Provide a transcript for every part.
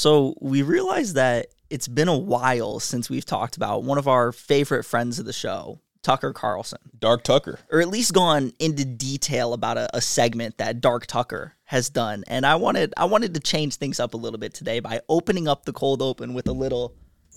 So we realized that it's been a while since we've talked about one of our favorite friends of the show, Tucker Carlson. Dark Tucker. Or at least gone into detail about a segment that Dark Tucker has done. And I wanted to change things up a little bit today by opening up the cold open with a little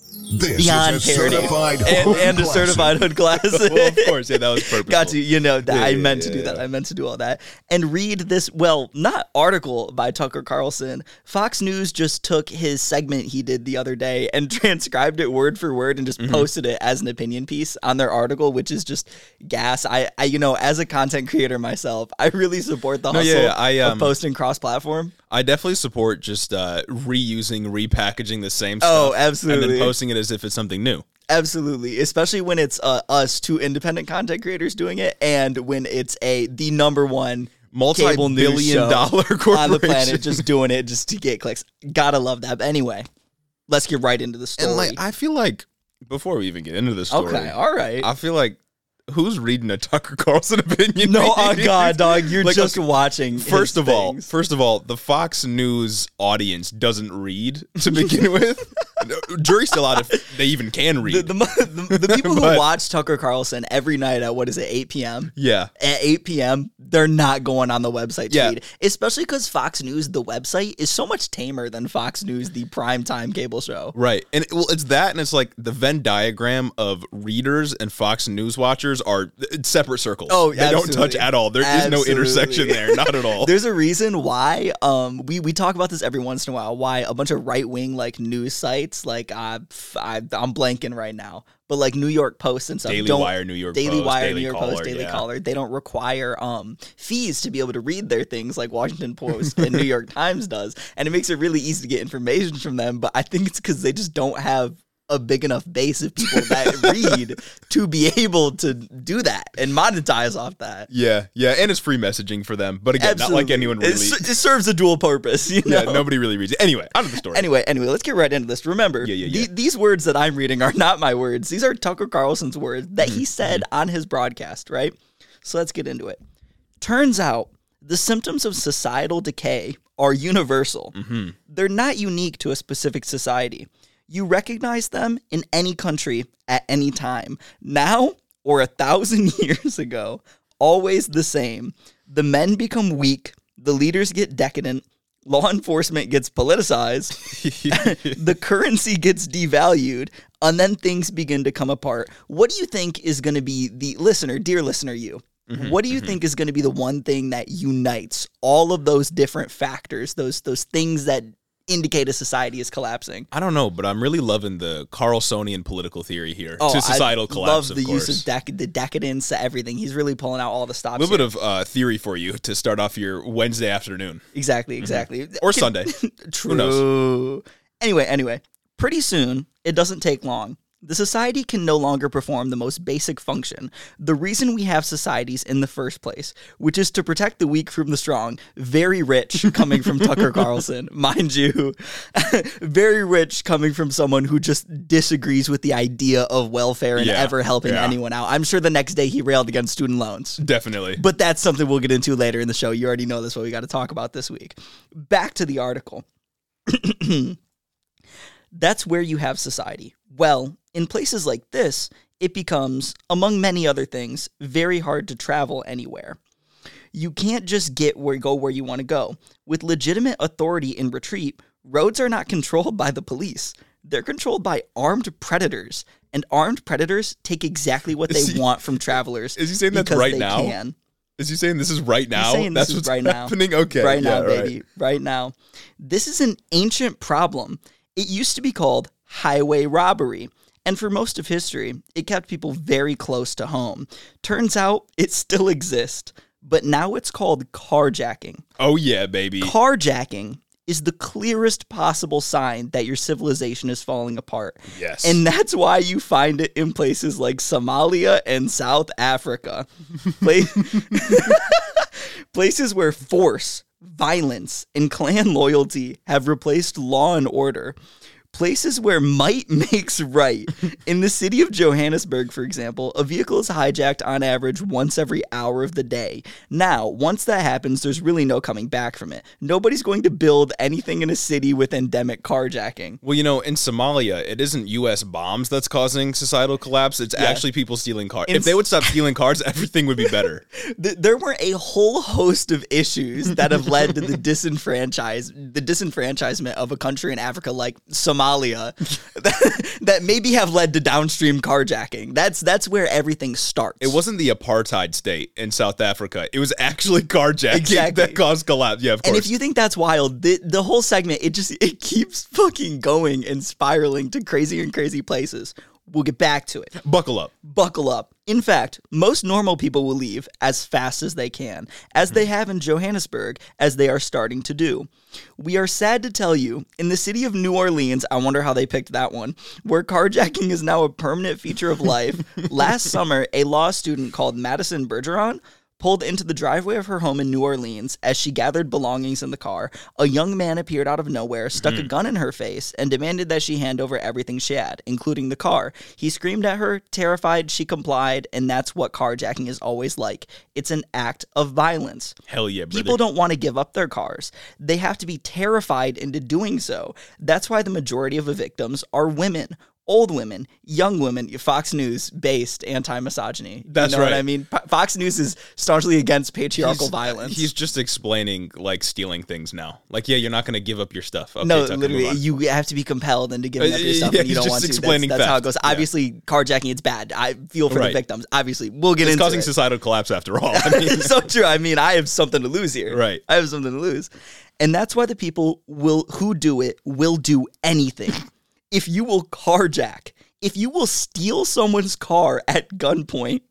Beyond parody and a certified hood classic. Well, of course, yeah, that was purposeful. Got you. You know that I meant to do that. I meant to do all that and read this. Well, not article by Tucker Carlson. Fox News just took his segment he did the other day and transcribed it word for word and just posted it as an opinion piece on their article, which is just gas. I as a content creator myself, I really support the hustle of posting cross-platform. I definitely support just reusing, repackaging the same stuff. Oh, absolutely. And then posting it as if it's something new. Absolutely. Especially when it's us, two independent content creators doing it, and when it's the number one multi-billion-dollar corporation on the planet just doing it just to get clicks. Gotta love that. But anyway, let's get right into the story. And I feel like, before we even get into the story. Okay, all right. I feel like, who's reading a Tucker Carlson opinion? No, oh God, dog, you're just watching. First of all, the Fox News audience doesn't read to begin with. Jury's still out if they even can read. The people who watch Tucker Carlson every night at 8 p.m. Yeah, at 8 p.m. they're not going on the website to read, especially because Fox News, the website, is so much tamer than Fox News, the primetime cable show. Right, and it's that, and it's like the Venn diagram of readers and Fox News watchers are separate circles. Oh, they don't touch at all. There is no intersection there, not at all. There's a reason why we talk about this every once in a while. Why a bunch of right wing news sites I'm blanking right now, but New York Post and stuff, Daily Wire, New York Post, Daily Caller, they don't require fees to be able to read their things like Washington Post and New York Times does, and it makes it really easy to get information from them. But I think it's because they just don't have a big enough base of people that read to be able to do that and monetize off that. Yeah, and it's free messaging for them. But again, not like anyone really... It serves a dual purpose, you know? Yeah, nobody really reads it. Anyway, out of the story. Anyway, let's get right into this. Remember, these words that I'm reading are not my words. These are Tucker Carlson's words that he said on his broadcast, right? So let's get into it. Turns out, the symptoms of societal decay are universal. They're not unique to a specific society. You recognize them in any country at any time. Now or 1,000 years ago, always the same. The men become weak, the leaders get decadent, law enforcement gets politicized, the currency gets devalued, and then things begin to come apart. What do you think is going to be the listener, dear listener, you? What do you think is going to be the one thing that unites all of those different factors, those things that indicate a society is collapsing? I don't know, but I'm really loving the Carlsonian political theory here to societal collapse. I love the use of the decadence, everything. He's really pulling out all the stops. A little bit of theory for you to start off your Wednesday afternoon. Exactly. Or Sunday. True. Who knows? Anyway, pretty soon, it doesn't take long. The society can no longer perform the most basic function, the reason we have societies in the first place, which is to protect the weak from the strong. Very rich coming from Tucker Carlson, mind you. Very rich coming from someone who just disagrees with the idea of welfare and ever helping anyone out. I'm sure the next day he railed against student loans. Definitely. But that's something we'll get into later in the show. You already know this, what we got to talk about this week. Back to the article. That's where you have society. Well, in places like this, it becomes, among many other things, very hard to travel anywhere. You can't just go where you want to go. With legitimate authority in retreat, roads are not controlled by the police. They're controlled by armed predators, and armed predators take exactly what they want from travelers. Is he saying that's right now? Is he saying this is right now? That's what's right happening? Now. Okay. Right now, baby. Right now. This is an ancient problem. It used to be called highway robbery, and for most of history, it kept people very close to home. Turns out, it still exists, but now it's called carjacking. Oh yeah, baby. Carjacking is the clearest possible sign that your civilization is falling apart. Yes. And that's why you find it in places like Somalia and South Africa. Places where force, violence, and clan loyalty have replaced law and order. Places where might makes right. In the city of Johannesburg, for example, a vehicle is hijacked on average once every hour of the day. Now, once that happens, there's really no coming back from it. Nobody's going to build anything in a city with endemic carjacking. Well, in Somalia, it isn't U.S. bombs that's causing societal collapse. It's actually people stealing cars. If they would stop stealing cars, everything would be better. There were a whole host of issues that have led to the disenfranchisement of a country in Africa like Somalia that maybe have led to downstream carjacking. That's where everything starts. It wasn't the apartheid state in South Africa. It was actually carjacking that caused collapse. Yeah, of course. And if you think that's wild, the whole segment, it keeps fucking going and spiraling to crazy and crazy places. We'll get back to it. Buckle up. Buckle up. In fact, most normal people will leave as fast as they can, as they have in Johannesburg, as they are starting to do. We are sad to tell you, in the city of New Orleans, I wonder how they picked that one, where carjacking is now a permanent feature of life, last summer, a law student called Madison Bergeron pulled into the driveway of her home in New Orleans. As she gathered belongings in the car, a young man appeared out of nowhere, stuck a gun in her face, and demanded that she hand over everything she had, including the car. He screamed at her, terrified, she complied, and that's what carjacking is always like. It's an act of violence. Hell yeah, brother. People don't want to give up their cars. They have to be terrified into doing so. That's why the majority of the victims are women. Old women, young women, Fox News-based anti-misogyny. That's you know right. What I mean? Fox News is staunchly against patriarchal violence. He's just explaining, stealing things now. You're not going to give up your stuff. Okay, no, literally, you have to be compelled into giving up your stuff when you don't want to. That's how it goes. Yeah. Obviously, carjacking, it's bad. I feel for the victims. Obviously, we'll get into it. It's causing societal collapse after all. It's so true. I mean, I have something to lose here. Right. I have something to lose. And that's why the people who do it will do anything. If you will carjack, if you will steal someone's car at gunpoint,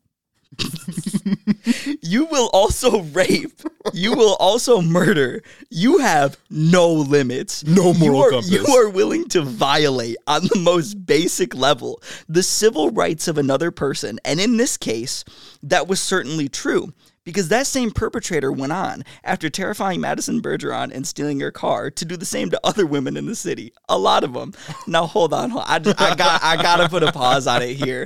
you will also rape, you will also murder. You have no limits. No moral compass. You are willing to violate on the most basic level the civil rights of another person. And in this case, that was certainly true. Because that same perpetrator went on, after terrifying Madison Bergeron and stealing her car, to do the same to other women in the city. A lot of them. Now, hold on. I got to put a pause on it here.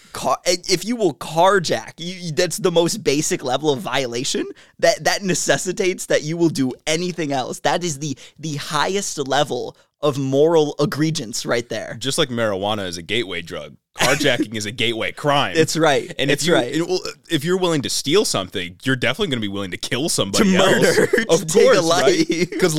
If you will carjack, that's the most basic level of violation. That necessitates that you will do anything else. That is the highest level of moral egregence right there. Just like marijuana is a gateway drug, carjacking is a gateway crime. It's right. And if you're willing to steal something, you're definitely going to be willing to kill somebody to murder, else. Of course, right? Because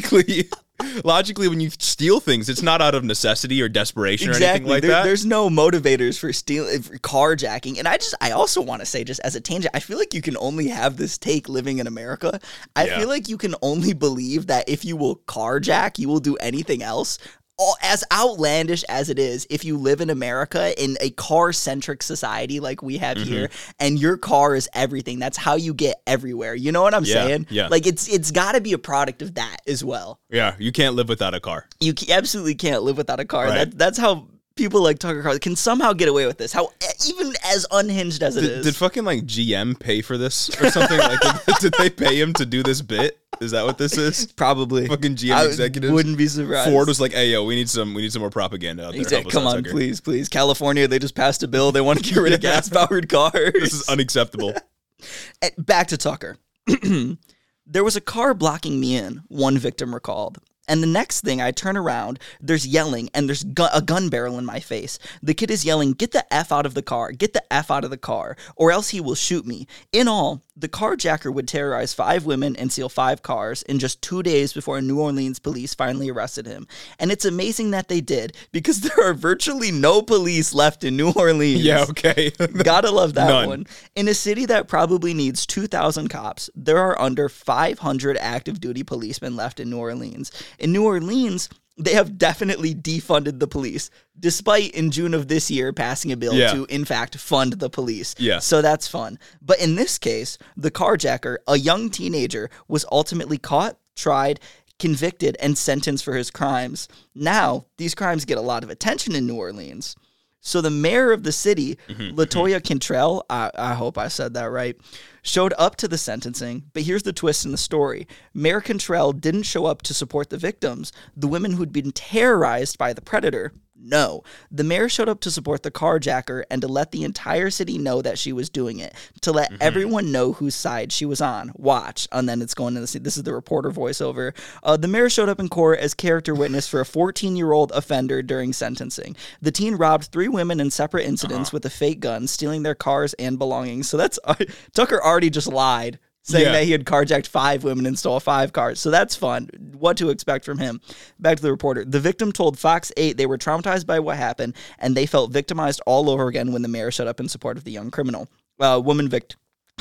logically, when you steal things, it's not out of necessity or desperation or anything like that. There's no motivators for carjacking. And I also want to say, just as a tangent, I feel like you can only have this take living in America. I feel like you can only believe that if you will carjack, you will do anything else. As outlandish as it is, if you live in America in a car-centric society like we have here, and your car is everything, that's how you get everywhere. You know what I'm saying? Yeah. It's got to be a product of that as well. Yeah, you can't live without a car. You absolutely can't live without a car. Right. That's how people like Tucker Carlson can somehow get away with this. How even as unhinged as it is. Did fucking GM pay for this or something? Did they pay him to do this bit? Is that what this is? Probably. Fucking GM executives. Wouldn't be surprised. Ford was like, "Hey, yo, we need some more propaganda out there." Exactly. Come on, please. California, they just passed a bill. They want to get rid of gas-powered cars. This is unacceptable. Back to Tucker. There was a car blocking me in, one victim recalled. And the next thing, I turn around, there's yelling, and there's a gun barrel in my face. The kid is yelling, "Get the F out of the car, get the F out of the car, or else he will shoot me." In all, the carjacker would terrorize 5 women and steal 5 cars in just 2 days before New Orleans police finally arrested him. And it's amazing that they did, because there are virtually no police left in New Orleans. Yeah, okay. Gotta love that None. one. In a city that probably needs 2,000 cops, there are under 500 active duty policemen left in New Orleans. In New Orleans, they have definitely defunded the police, despite in June of this year passing a bill to, in fact, fund the police. Yeah. So that's fun. But in this case, the carjacker, a young teenager, was ultimately caught, tried, convicted, and sentenced for his crimes. Now, these crimes get a lot of attention in New Orleans. So the mayor of the city, LaToya Cantrell, I hope I said that right, showed up to the sentencing, but here's the twist in the story. Mayor Cantrell didn't show up to support the victims, the women who'd been terrorized by the predator. No, the mayor showed up to support the carjacker and to let the entire city know that she was doing it, to let everyone know whose side she was on. Watch, and then it's going to the this is the reporter voiceover. The mayor showed up in court as character witness for a 14-year-old offender during sentencing. The teen robbed 3 women in separate incidents with a fake gun, stealing their cars and belongings. So that's Tucker already just lied, saying that he had carjacked 5 women and stole 5 cars. So that's fun. What to expect from him. Back to the reporter. The victim told Fox 8 they were traumatized by what happened, and they felt victimized all over again when the mayor showed up in support of the young criminal. Woman victim.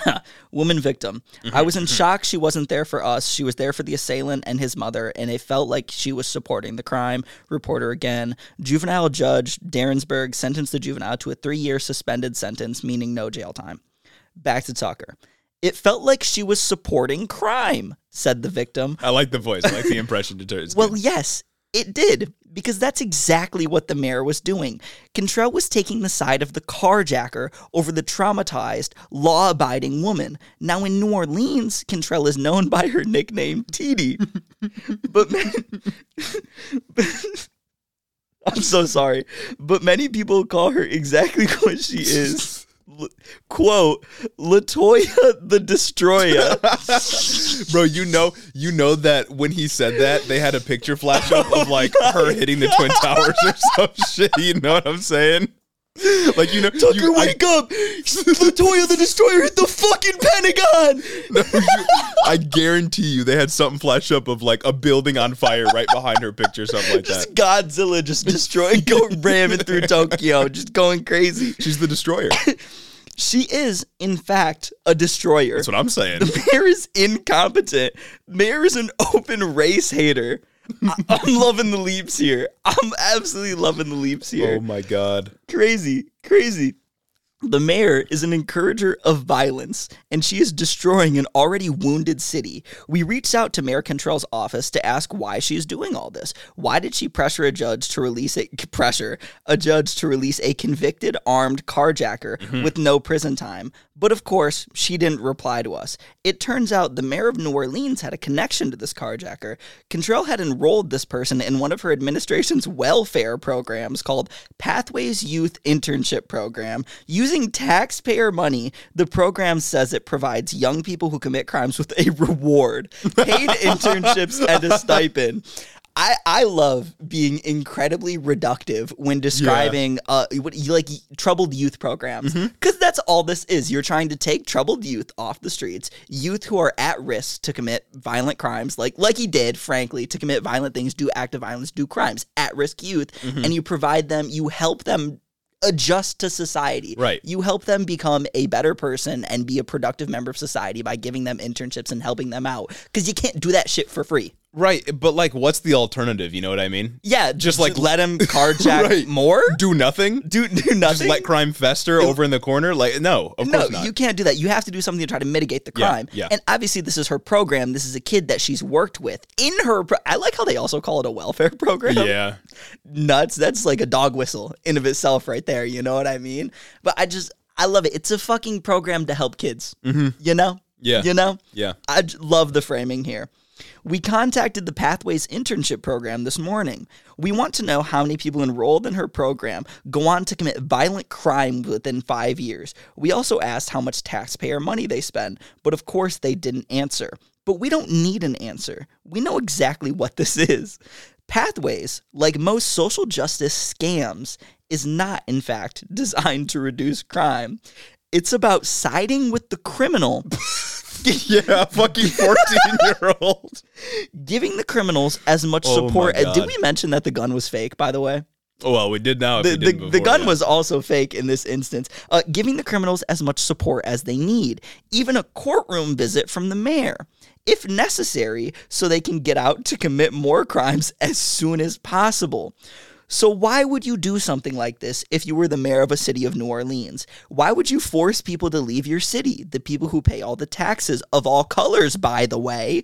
I was in shock she wasn't there for us. She was there for the assailant and his mother, and it felt like she was supporting the crime. Reporter again. Juvenile judge Darrensburg sentenced the juvenile to a 3-year suspended sentence, meaning no jail time. Back to Tucker. It felt like she was supporting crime, said the victim. I like the voice. I like the impression to turn. Well, yes, it did, because that's exactly what the mayor was doing. Cantrell was taking the side of the carjacker over the traumatized, law-abiding woman. Now, in New Orleans, Cantrell is known by her nickname, Titi. But I'm so sorry, but many people call her exactly what she is. Quote, LaToya the Destroyer. Bro, you know that when he said that, they had a picture flash up of like her hitting the Twin Towers or some shit. You know what I'm saying? Like, you know, Tucker, wake up! LaToya the Destroyer hit the fucking Pentagon! No, I guarantee you they had something flash up of like a building on fire right behind her picture, something like just that. Godzilla just destroying, ramming through Tokyo, just going crazy. She's the destroyer. She is, in fact, a destroyer. That's what I'm saying. The mayor is incompetent. Mayor is an open race hater. I'm loving the leaps here. I'm absolutely loving the leaps here. Oh my God. Crazy. The mayor is an encourager of violence, and she is destroying an already wounded city. We reached out to Mayor Cantrell's office to ask why she is doing all this. Why did she pressure a judge to release a convicted armed carjacker with no prison time? But of course, she didn't reply to us. It turns out the mayor of New Orleans had a connection to this carjacker. Cantrell had enrolled this person in one of her administration's welfare programs called Pathways Youth Internship Program. Using taxpayer money, the program says it provides young people who commit crimes with a reward, paid internships, and a stipend. I love being incredibly reductive when describing troubled youth programs, because that's all this is. You're trying to take troubled youth off the streets, youth who are at risk to commit violent crimes, like he did, frankly, to commit violent things, do active violence, do crimes, at-risk youth, and you provide them, you help them adjust to society. Right. You help them become a better person and be a productive member of society by giving them internships and helping them out, because you can't do that shit for free. Right, but like, what's the alternative? You know what I mean? Yeah, just like let him carjack more? Do nothing? Do nothing? Just let crime fester over in the corner? Like, no, of course not. No, you can't do that. You have to do something to try to mitigate the crime. Yeah. And obviously this is her program. This is a kid that she's worked with in her... I like how they also call it a welfare program. Yeah. Nuts. That's like a dog whistle in of itself right there. You know what I mean? But I love it. It's a fucking program to help kids. You know? Yeah. You know? Yeah. I love the framing here. We contacted the Pathways internship program this morning. We want to know how many people enrolled in her program go on to commit violent crime within 5 years. We also asked how much taxpayer money they spend, but of course they didn't answer. But we don't need an answer. We know exactly what this is. Pathways, like most social justice scams, is not, in fact, designed to reduce crime. It's about siding with the criminal. Yeah, fucking 14-year-old. Giving the criminals as much support. Did we mention that the gun was fake, by the way? Oh, well, we did now. The gun was also fake in this instance. Giving the criminals as much support as they need. Even a courtroom visit from the mayor, if necessary, so they can get out to commit more crimes as soon as possible. So why would you do something like this if you were the mayor of a city of New Orleans? Why would you force people to leave your city? The people who pay all the taxes of all colors, by the way.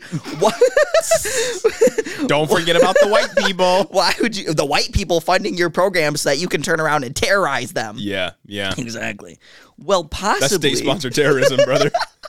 Don't forget about the white people. Why would you? The white people funding your programs so that you can turn around and terrorize them. Yeah. Exactly. Well, possibly. That's state-sponsored terrorism, brother.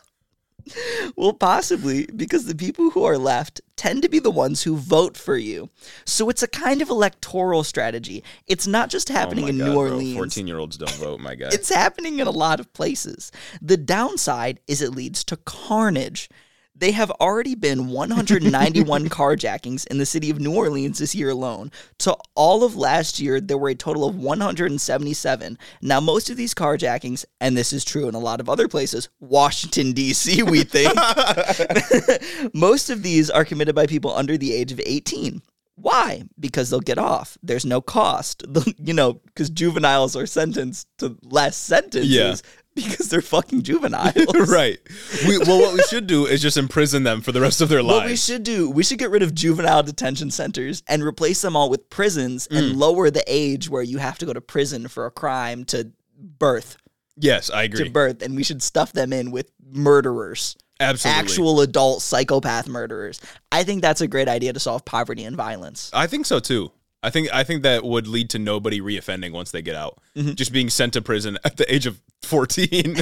Well, possibly because the people who are left tend to be the ones who vote for you. So it's a kind of electoral strategy. It's not just happening in New Orleans. 14-year-olds don't vote, my guy. It's happening in a lot of places. The downside is it leads to carnage. They have already been 191 carjackings in the city of New Orleans this year alone. To all of last year, there were a total of 177. Now, most of these carjackings, and this is true in a lot of other places, Washington, D.C., we think, most of these are committed by people under the age of 18. Why? Because they'll get off. There's no cost. Because juveniles are sentenced to less sentences. Yeah. Because they're fucking juveniles. Right. What we should do is just imprison them for the rest of their lives. What we should get rid of juvenile detention centers and replace them all with prisons and lower the age where you have to go to prison for a crime to birth. Yes, I agree. To birth, and we should stuff them in with murderers. Absolutely. Actual adult psychopath murderers. I think that's a great idea to solve poverty and violence. I think so, too. I think that would lead to nobody reoffending once they get out. Mm-hmm. Just being sent to prison at the age of 14.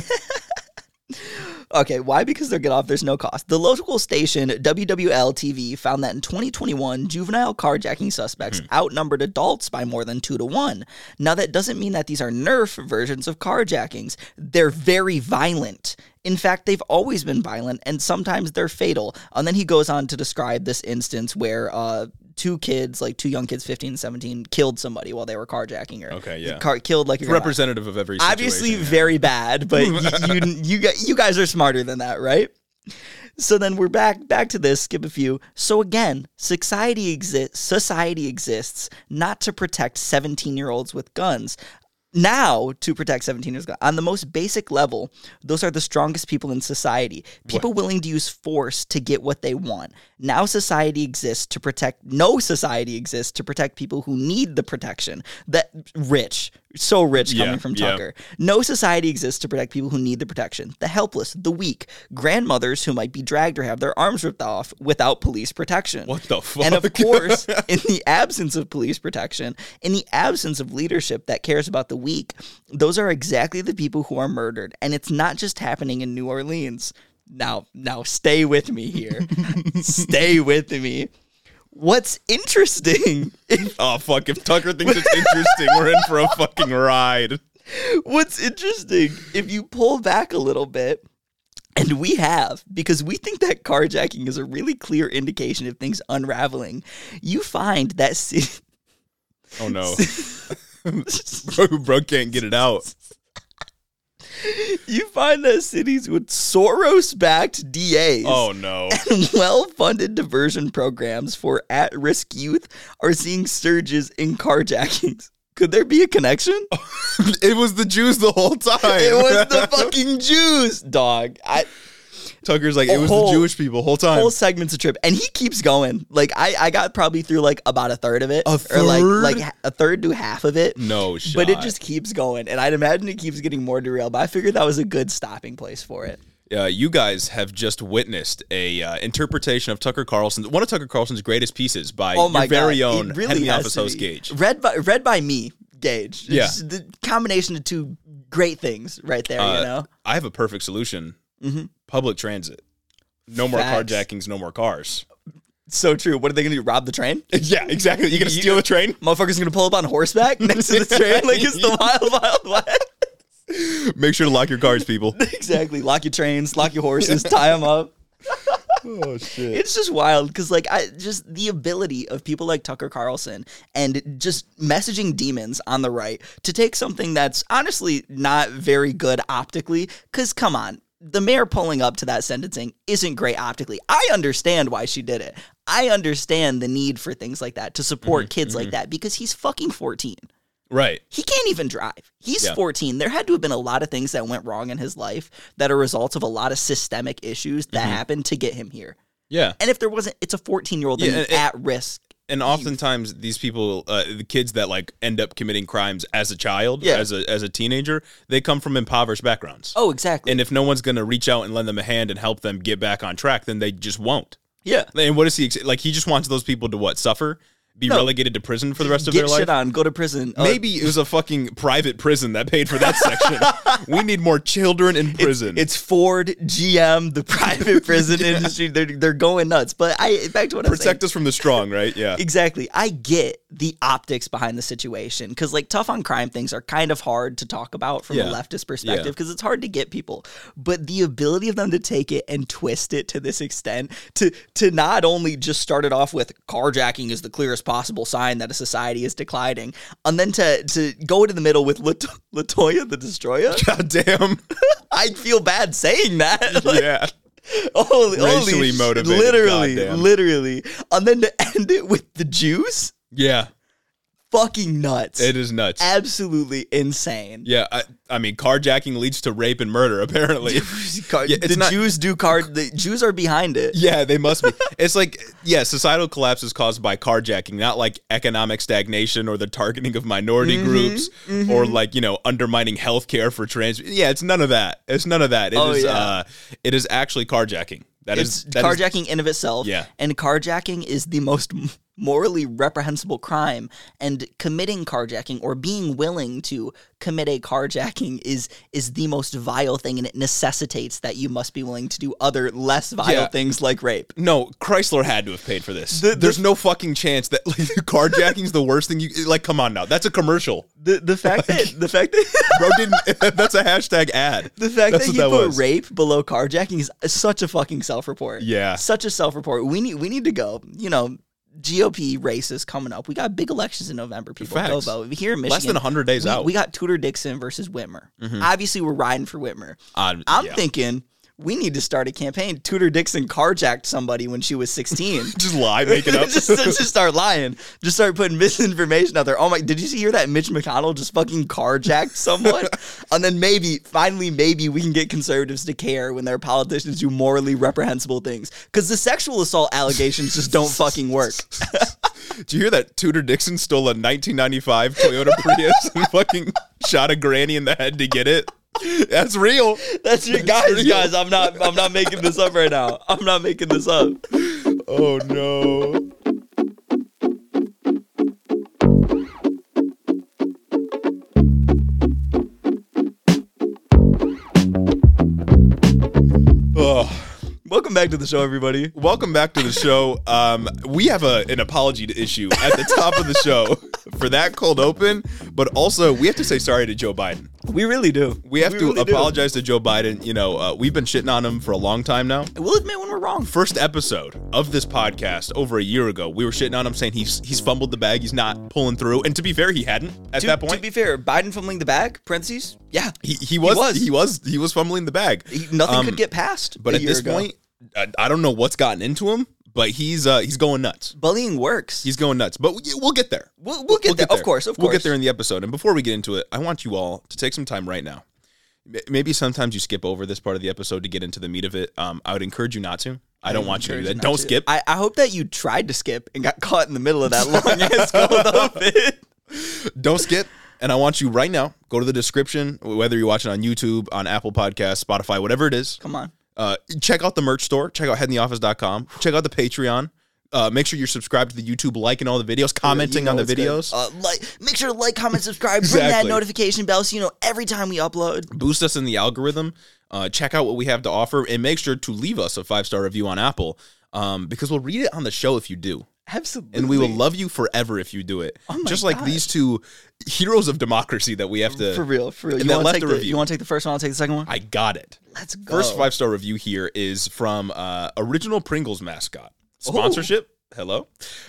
Okay, why? Because they'll get off. There's no cost. The local station, WWL-TV, found that in 2021, juvenile carjacking suspects outnumbered adults by more than 2-1. Now, that doesn't mean that these are Nerf versions of carjackings. They're very violent. In fact, they've always been violent, and sometimes they're fatal. And then he goes on to describe this instance where two young kids, 15 and 17, killed somebody while they were carjacking her. Okay, yeah. Killed like a representative of every situation. Obviously very bad, but you guys are smarter than that, right? So then we're back to this, skip a few. So again, society exists not to protect 17-year-olds with guns. Now, to protect 17-year-olds, on the most basic level, those are the strongest people in society. People willing to use force to get what they want. Now society exists to protect... No society exists to protect people who need the protection. So rich coming from Tucker. Yeah. No society exists to protect people who need the protection. The helpless, the weak, grandmothers who might be dragged or have their arms ripped off without police protection. What the fuck? And of course, in the absence of police protection, in the absence of leadership that cares about the weak, those are exactly the people who are murdered. And it's not just happening in New Orleans. Now stay with me here. Stay with me. What's interesting... Oh, fuck. If Tucker thinks it's interesting, we're in for a fucking ride. What's interesting, if you pull back a little bit, and we have, because we think that carjacking is a really clear indication of things unraveling, you find that... Oh, no. Bro can't get it out. You find that cities with Soros-backed DAs and well-funded diversion programs for at-risk youth are seeing surges in carjackings. Could there be a connection? It was the Jews the whole time. It was the fucking Jews, dog. Tucker's like, it was the Jewish people whole time. Whole segment's a trip. And he keeps going. Like, I got probably through, like, about a third of it. A third? Or, like a third to half of it. No shot. But it just keeps going. And I'd imagine it keeps getting more derailed. But I figured that was a good stopping place for it. You guys have just witnessed a interpretation of one of Tucker Carlson's greatest pieces by your very own Henry Office host, Gage. Read by me, Gage. Yeah. It's the combination of two great things right there, you know? I have a perfect solution. Mm-hmm. Public transit. No more carjackings, no more cars. So true. What are they going to do? Rob the train? Yeah, exactly. You going to steal the train? Motherfucker's going to pull up on horseback next to the train like it's the Wild West. Make sure to lock your cars, people. Exactly. Lock your trains, lock your horses, tie them up. Oh, shit. It's just wild because, like, just the ability of people like Tucker Carlson and just messaging demons on the right to take something that's honestly not very good optically, because, come on, the mayor pulling up to that sentencing isn't great optically. I understand why she did it. I understand the need for things like that to support kids like that because he's fucking 14. Right. He can't even drive. He's 14. There had to have been a lot of things that went wrong in his life that are results of a lot of systemic issues that happened to get him here. Yeah. And if there wasn't, it's a 14-year-old at risk. And oftentimes these people, the kids that like end up committing crimes as a child, as a teenager, they come from impoverished backgrounds. Oh, exactly. And if no one's going to reach out and lend them a hand and help them get back on track, then they just won't. Yeah. And what is he like? He just wants those people to what? Suffer? Be relegated to prison for the rest of their life? Get shit on, go to prison. Maybe it was a fucking private prison that paid for that section. We need more children in prison. It's Ford, GM, the private prison industry. They're going nuts. But back to what I was saying. Protect us from the strong, right? Yeah. Exactly. I get the optics behind the situation because like tough on crime things are kind of hard to talk about from a leftist perspective because it's hard to get people. But the ability of them to take it and twist it to this extent, to not only just start it off with carjacking is the clearest possible sign that a society is declining, and then to go into the middle with LaToya the Destroyer. God damn. I feel bad saying that. Like, yeah. Holy motivated. Literally. And then to end it with the Jews? Yeah. Fucking nuts. It is nuts. Absolutely insane. Yeah, I mean, carjacking leads to rape and murder, apparently. The Jews are behind it. Yeah, they must be. It's like, societal collapse is caused by carjacking, not like economic stagnation or the targeting of minority groups or like, undermining healthcare for trans. Yeah, it's none of that. It is actually carjacking. It's carjacking in of itself. Yeah. And carjacking is the most morally reprehensible crime, and committing carjacking or being willing to commit a carjacking is the most vile thing, and it necessitates that you must be willing to do other less vile things like rape. No, Chrysler had to have paid for this. There's no fucking chance that like, carjacking's the worst thing you like. Come on now, that's a commercial. The fact that bro didn't. That's a hashtag ad. The fact that he put rape below carjacking is such a fucking self-report. Yeah, such a self-report. We need to go. GOP races coming up. We got big elections in November. People go vote. Here in Michigan, less than 100 days out. We got Tudor Dixon versus Whitmer. Obviously, we're riding for Whitmer. I'm thinking we need to start a campaign. Tudor Dixon carjacked somebody when she was 16. Just lie, make it up. just start lying. Just start putting misinformation out there. Oh my! Did you hear that Mitch McConnell just fucking carjacked someone? And then finally, we can get conservatives to care when their politicians do morally reprehensible things. Because the sexual assault allegations just don't fucking work. Did you hear that Tudor Dixon stole a 1995 Toyota Prius and fucking shot a granny in the head to get it? That's real. That's real. Guys, I'm not making this up right now. I'm not making this up. Oh no. Welcome back to the show, everybody. Welcome back to the show. We have an apology to issue at the top of the show for that cold open, but also we have to say sorry to Joe Biden. We really do. We have to apologize to Joe Biden. We've been shitting on him for a long time now. We'll admit when we're wrong. First episode of this podcast over a year ago, we were shitting on him, saying he's fumbled the bag, he's not pulling through. And to be fair, he hadn't at that point. To be fair, Biden fumbling the bag, parentheses, yeah. He was fumbling the bag. Nothing could get past. But at this point, I don't know what's gotten into him, but he's going nuts. Bullying works. He's going nuts. But we'll get there. We'll get there. Of course. We'll get there in the episode. And before we get into it, I want you all to take some time right now. Maybe sometimes you skip over this part of the episode to get into the meat of it. I would encourage you not to. I don't want you to do that. Don't skip. I hope that you tried to skip and got caught in the middle of that long ass cold open. Don't skip. And I want you right now, go to the description, whether you're watching on YouTube, on Apple Podcasts, Spotify, whatever it is. Come on. Check out the merch store. Check out headintheoffice.com. Check out the Patreon. Make sure you're subscribed to the YouTube, liking all the videos, commenting on the videos. Make sure to like, comment, subscribe, bring that notification bell so you know every time we upload. Boost us in the algorithm. Check out what we have to offer, and make sure to leave us a 5-star review on Apple, because we'll read it on the show if you do. Absolutely. And we will love you forever if you do it. Oh just like these two heroes of democracy that we have to... For real. And you want to take the first one? I'll take the second one? I got it. Let's go. First 5-star review here is from Original Pringles mascot. Sponsorship. Hello.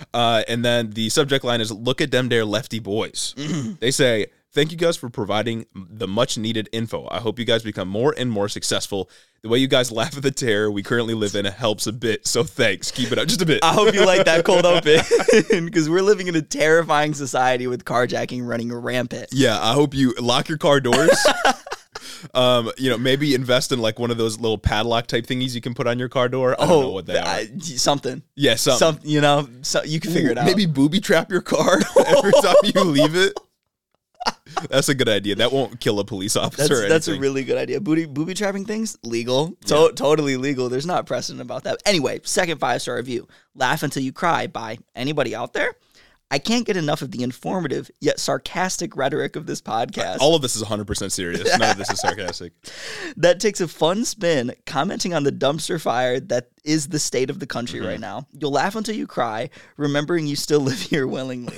And then the subject line is, look at them there lefty boys. They say, thank you guys for providing the much needed info. I hope you guys become more and more successful. The way you guys laugh at the terror we currently live in helps a bit. So thanks. Keep it up just a bit. I hope you like that cold open, because we're living in a terrifying society with carjacking running rampant. Yeah, I hope you lock your car doors. Maybe invest in like one of those little padlock type thingies you can put on your car door. I don't know what they are. Something. Yeah, something. So you can figure it out. Maybe booby trap your car every time you leave it. That's a good idea. That won't kill a police officer. That's a really good idea. Booby trapping things, legal. Totally legal. There's not precedent about that. Anyway, second 5-star review. Laugh Until You Cry by anybody out there? I can't get enough of the informative yet sarcastic rhetoric of this podcast. All of this is 100% serious. None of this is sarcastic. That takes a fun spin, commenting on the dumpster fire that is the state of the country right now. You'll laugh until you cry, remembering you still live here willingly.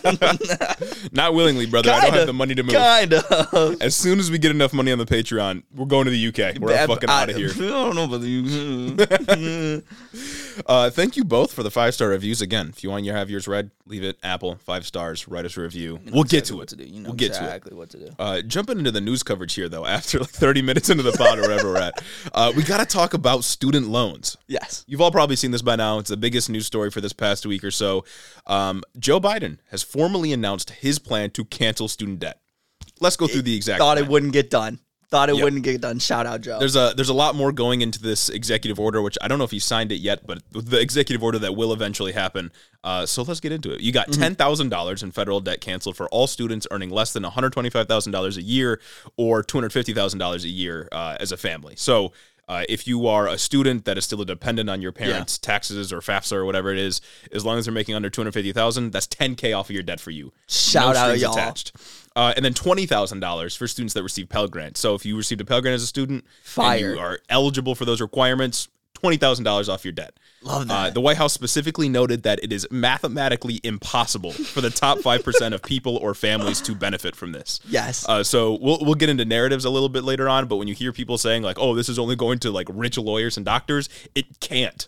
Not willingly, brother. I don't have the money to move. Kind of. As soon as we get enough money on the Patreon, we're going to the UK. We're fucking out of here. I don't know about the UK. Thank you both for the 5-star reviews. Again, if you want to have yours read, leave it Apple 5 stars. Write us a review. We'll get to it. We'll get exactly what to do. Jumping into the news coverage here, though, after like 30 minutes into the pod or wherever we're at, we got to talk about student loans. Yes. You've all probably seen this by now. It's the biggest news story for this past week or so. Joe Biden has formally announced his plan to cancel student debt. Let's go through the exact plan. It wouldn't get done. Wouldn't get done. Shout out, Joe. There's a lot more going into this executive order, which I don't know if he signed it yet, but the executive order that will eventually happen. So let's get into it. You got $10,000 in federal debt canceled for all students earning less than $125,000 a year or $250,000 a year as a family. So if you are a student that is still a dependent on your parents' taxes or FAFSA or whatever it is, as long as they're making under $250,000, that's $10K off of your debt for you. Shout out, y'all. Attached. And then $20,000 for students that receive Pell Grant. So if you received a Pell Grant as a student and you are eligible for those requirements, $20,000 off your debt. Love that. The White House specifically noted that it is mathematically impossible for the top 5% of people or families to benefit from this. Yes. So we'll get into narratives a little bit later on, but when you hear people saying like, "Oh, this is only going to like rich lawyers and doctors," it can't.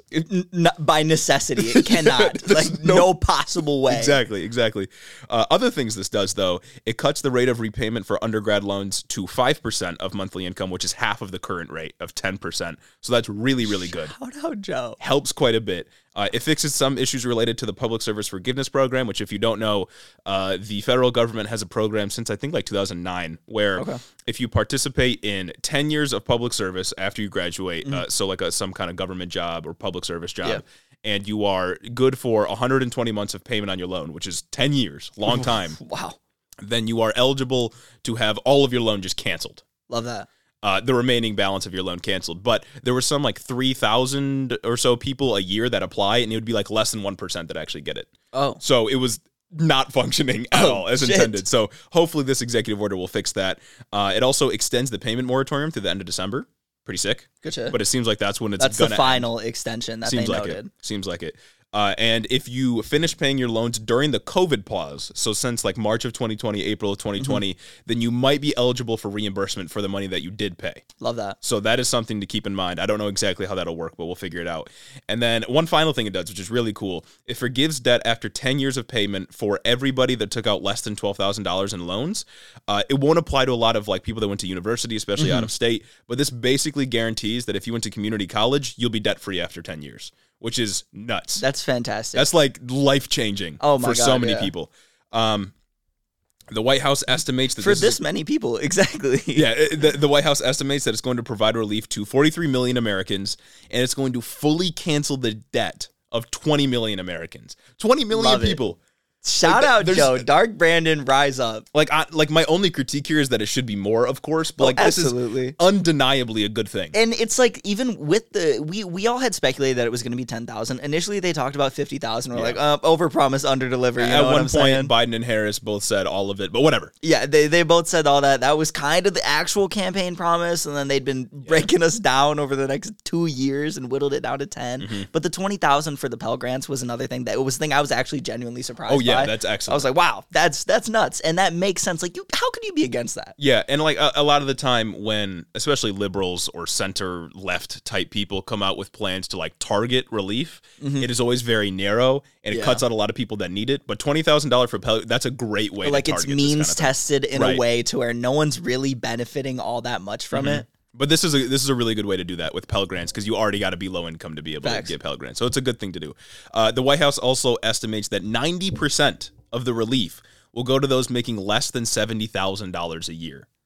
By necessity, it cannot. Like no possible way. Exactly. Other things this does, though, it cuts the rate of repayment for undergrad loans to 5% of monthly income, which is half of the current rate of 10%. So that's really, really good. Shout out, Joe. Helps quite a bit. It fixes some issues related to the Public Service Forgiveness Program, which, if you don't know, the federal government has a program since I think like 2009, where if you participate in 10 years of public service after you graduate, so like some kind of government job or public service job, and you are good for 120 months of payment on your loan, which is 10 years, long time. Wow. Then you are eligible to have all of your loan just canceled. Love that. The remaining balance of your loan canceled. But there were some like 3,000 or so people a year that apply, and it would be like less than 1% that actually get it. Oh. So it was not functioning at all as intended. So hopefully this executive order will fix that. It also extends the payment moratorium through the end of December. Pretty sick. Good shit. But it seems like that's when it's That's the final extension that they noted. Seems like it. And if you finish paying your loans during the COVID pause, so since like March of 2020, April of 2020, then you might be eligible for reimbursement for the money that you did pay. Love that. So that is something to keep in mind. I don't know exactly how that'll work, but we'll figure it out. And then one final thing it does, which is really cool, it forgives debt after 10 years of payment for everybody that took out less than $12,000 in loans. It won't apply to a lot of like people that went to university, especially out of state, but this basically guarantees that if you went to community college, you'll be debt-free after 10 years. Which is nuts. That's fantastic. That's like life-changing for so many people. The White House estimates that for this many people, exactly. The White House estimates that it's going to provide relief to 43 million Americans, and it's going to fully cancel the debt of 20 million Americans. 20 million people. Shout out, Joe. Dark Brandon, rise up. Like my only critique here is that it should be more, of course, but this is undeniably a good thing. And it's like, even with we all had speculated that it was going to be 10,000. Initially, they talked about 50,000. We're like, overpromise, underdeliver. You know At one point, saying? Biden and Harris both said all of it, but whatever. Yeah, they both said all that. That was kind of the actual campaign promise, and then they'd been breaking us down over the next 2 years and whittled it down to 10. But the 20,000 for the Pell Grants was another thing that was the thing I was actually genuinely surprised by. Yeah, that's excellent. I was like, wow, that's nuts. And that makes sense. Like, how could you be against that? Yeah, and like a lot of the time when especially liberals or center left type people come out with plans to like target relief, it is always very narrow and it cuts out a lot of people that need it. But $20,000 for Pell, that's a great way to target it's means tested in a way to where no one's really benefiting all that much from it. But this is a really good way to do that with Pell Grants because you already got to be low income to be able to get Pell Grants. So it's a good thing to do. The White House also estimates that 90% of the relief will go to those making less than $70,000 a year.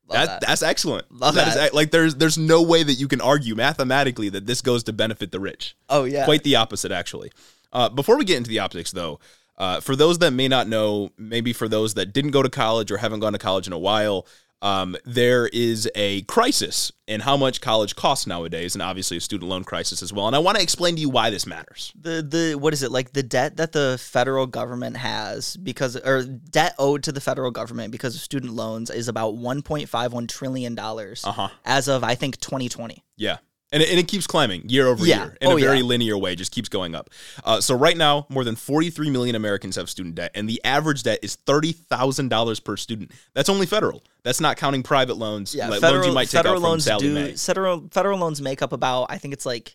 That's excellent. Love that. Like there's no way that you can argue mathematically that this goes to benefit the rich. Oh, yeah. Quite the opposite, actually. Before we get into the optics, though, for those that may not know, maybe for those that didn't go to college or haven't gone to college in a while, there is a crisis in how much college costs nowadays, and obviously a student loan crisis as well. And I want to explain to you why this matters. The what is it, like the debt that the federal government has or debt owed to the federal government because of student loans is about $1.51 trillion as of, I think, 2020. Yeah. And it keeps climbing year over year in a very linear way, just keeps going up. So right now, more than 43 million Americans have student debt, and the average debt is $30,000 per student. That's only federal. That's not counting private loans, loans you might take out from Sallie Mae. Federal loans make up about, I think it's like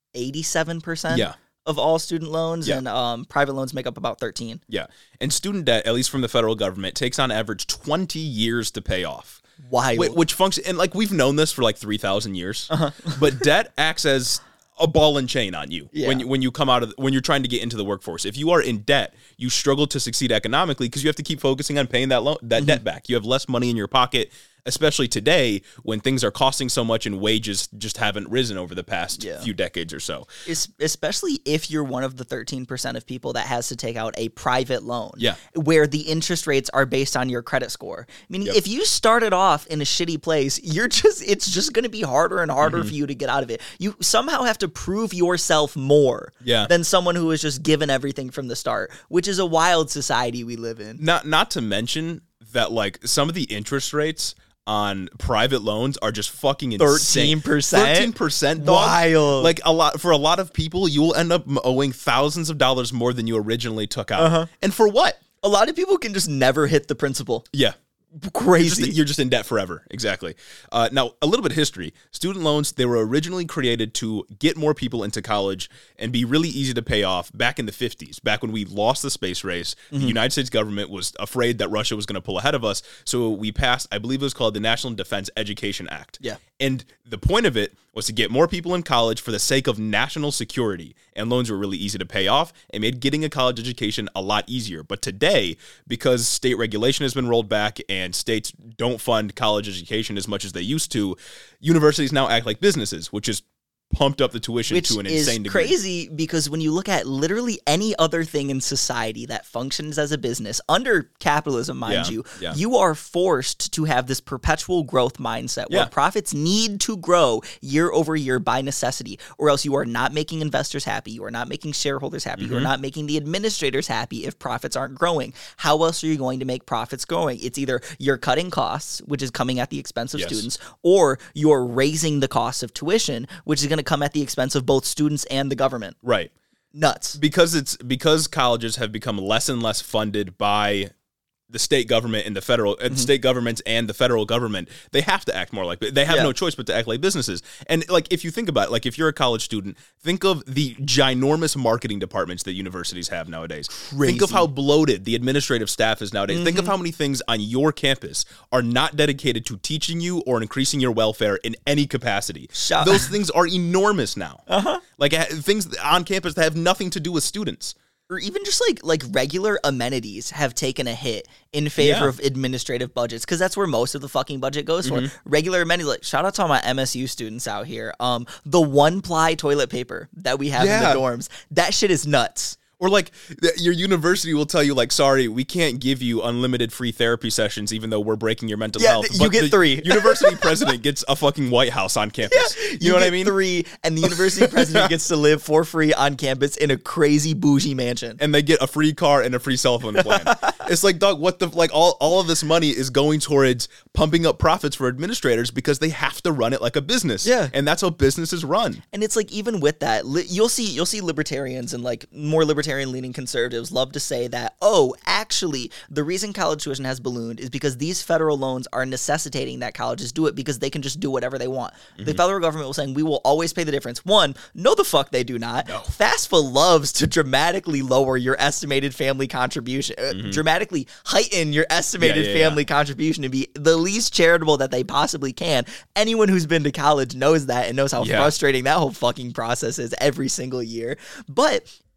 87% of all student loans, and private loans make up about 13%. Yeah, and student debt, at least from the federal government, takes on average 20 years to pay off. Wild. Which function, and like we've known this for like 3,000 years, but debt acts as a ball and chain on you when you come out of when you're trying to get into the workforce. If you are in debt, you struggle to succeed economically because you have to keep focusing on paying that debt back. You have less money in your pocket, especially today when things are costing so much and wages just haven't risen over the past few decades or so. Especially if you're one of the 13% of people that has to take out a private loan, where the interest rates are based on your credit score. Meaning, if you started off in a shitty place, it's just going to be harder and harder for you to get out of it. You somehow have to prove yourself more than someone who is just given everything from the start, which is a wild society we live in. Not to mention that, like, some of the interest rates on private loans are just fucking insane. 13%? 13%, wild. Like, for a lot of people, you will end up owing thousands of dollars more than you originally took out. And for what? A lot of people can just never hit the principal. Yeah. Crazy. You're just in debt forever. Exactly. Now, a little bit of history. Student loans, they were originally created to get more people into college and be really easy to pay off back in the 50s, back when we lost the space race. The United States government was afraid that Russia was going to pull ahead of us. So we passed, I believe it was called the National Defense Education Act. Yeah. And the point of it was to get more people in college for the sake of national security. And loans were really easy to pay off and made getting a college education a lot easier. But today, because state regulation has been rolled back and states don't fund college education as much as they used to, universities now act like businesses, which is pumped up the tuition to an insane degree. Which is crazy because when you look at literally any other thing in society that functions as a business, under capitalism, mind you, you are forced to have this perpetual growth mindset where profits need to grow year over year by necessity, or else you are not making investors happy, you are not making shareholders happy, you are not making the administrators happy if profits aren't growing. How else are you going to make profits growing? It's either you're cutting costs, which is coming at the expense of students, or you're raising the cost of tuition, which is going to come at the expense of both students and the government. Right. Nuts. Because colleges have become less and less funded by the state government and the federal state governments and the federal government, they have to act more like, they have no choice but to act like businesses. And like, if you think about it, like if you're a college student, think of the ginormous marketing departments that universities have nowadays. Crazy. Think of how bloated the administrative staff is nowadays. Think of how many things on your campus are not dedicated to teaching you or increasing your welfare in any capacity. Those things are enormous now. Like things on campus that have nothing to do with students. Or even just like regular amenities have taken a hit in favor of administrative budgets, because that's where most of the fucking budget goes for. Regular amenities, like shout out to all my MSU students out here. The 1-ply toilet paper that we have in the dorms, that shit is nuts. Or like your university will tell you, like, sorry, we can't give you unlimited free therapy sessions even though we're breaking your mental health. But you get 3. University president gets a fucking White House on campus. You know what I mean? 3, and the university president gets to live for free on campus in a crazy bougie mansion. And they get a free car and a free cell phone plan. It's like, dog, what the, like, all of this money is going towards pumping up profits for administrators because they have to run it like a business. Yeah. And that's how businesses run. And it's like, even with that, you'll see libertarians and like more libertarian-leaning conservatives love to say that, oh, actually, the reason college tuition has ballooned is because these federal loans are necessitating that colleges do it because they can just do whatever they want. The federal government was saying, we will always pay the difference. One, no the fuck they do not. No. FAFSA loves to dramatically lower your estimated family contribution, dramatically heighten your estimated family contribution to be the least charitable that they possibly can. Anyone who's been to college knows that and knows how frustrating that whole fucking process is every single year. But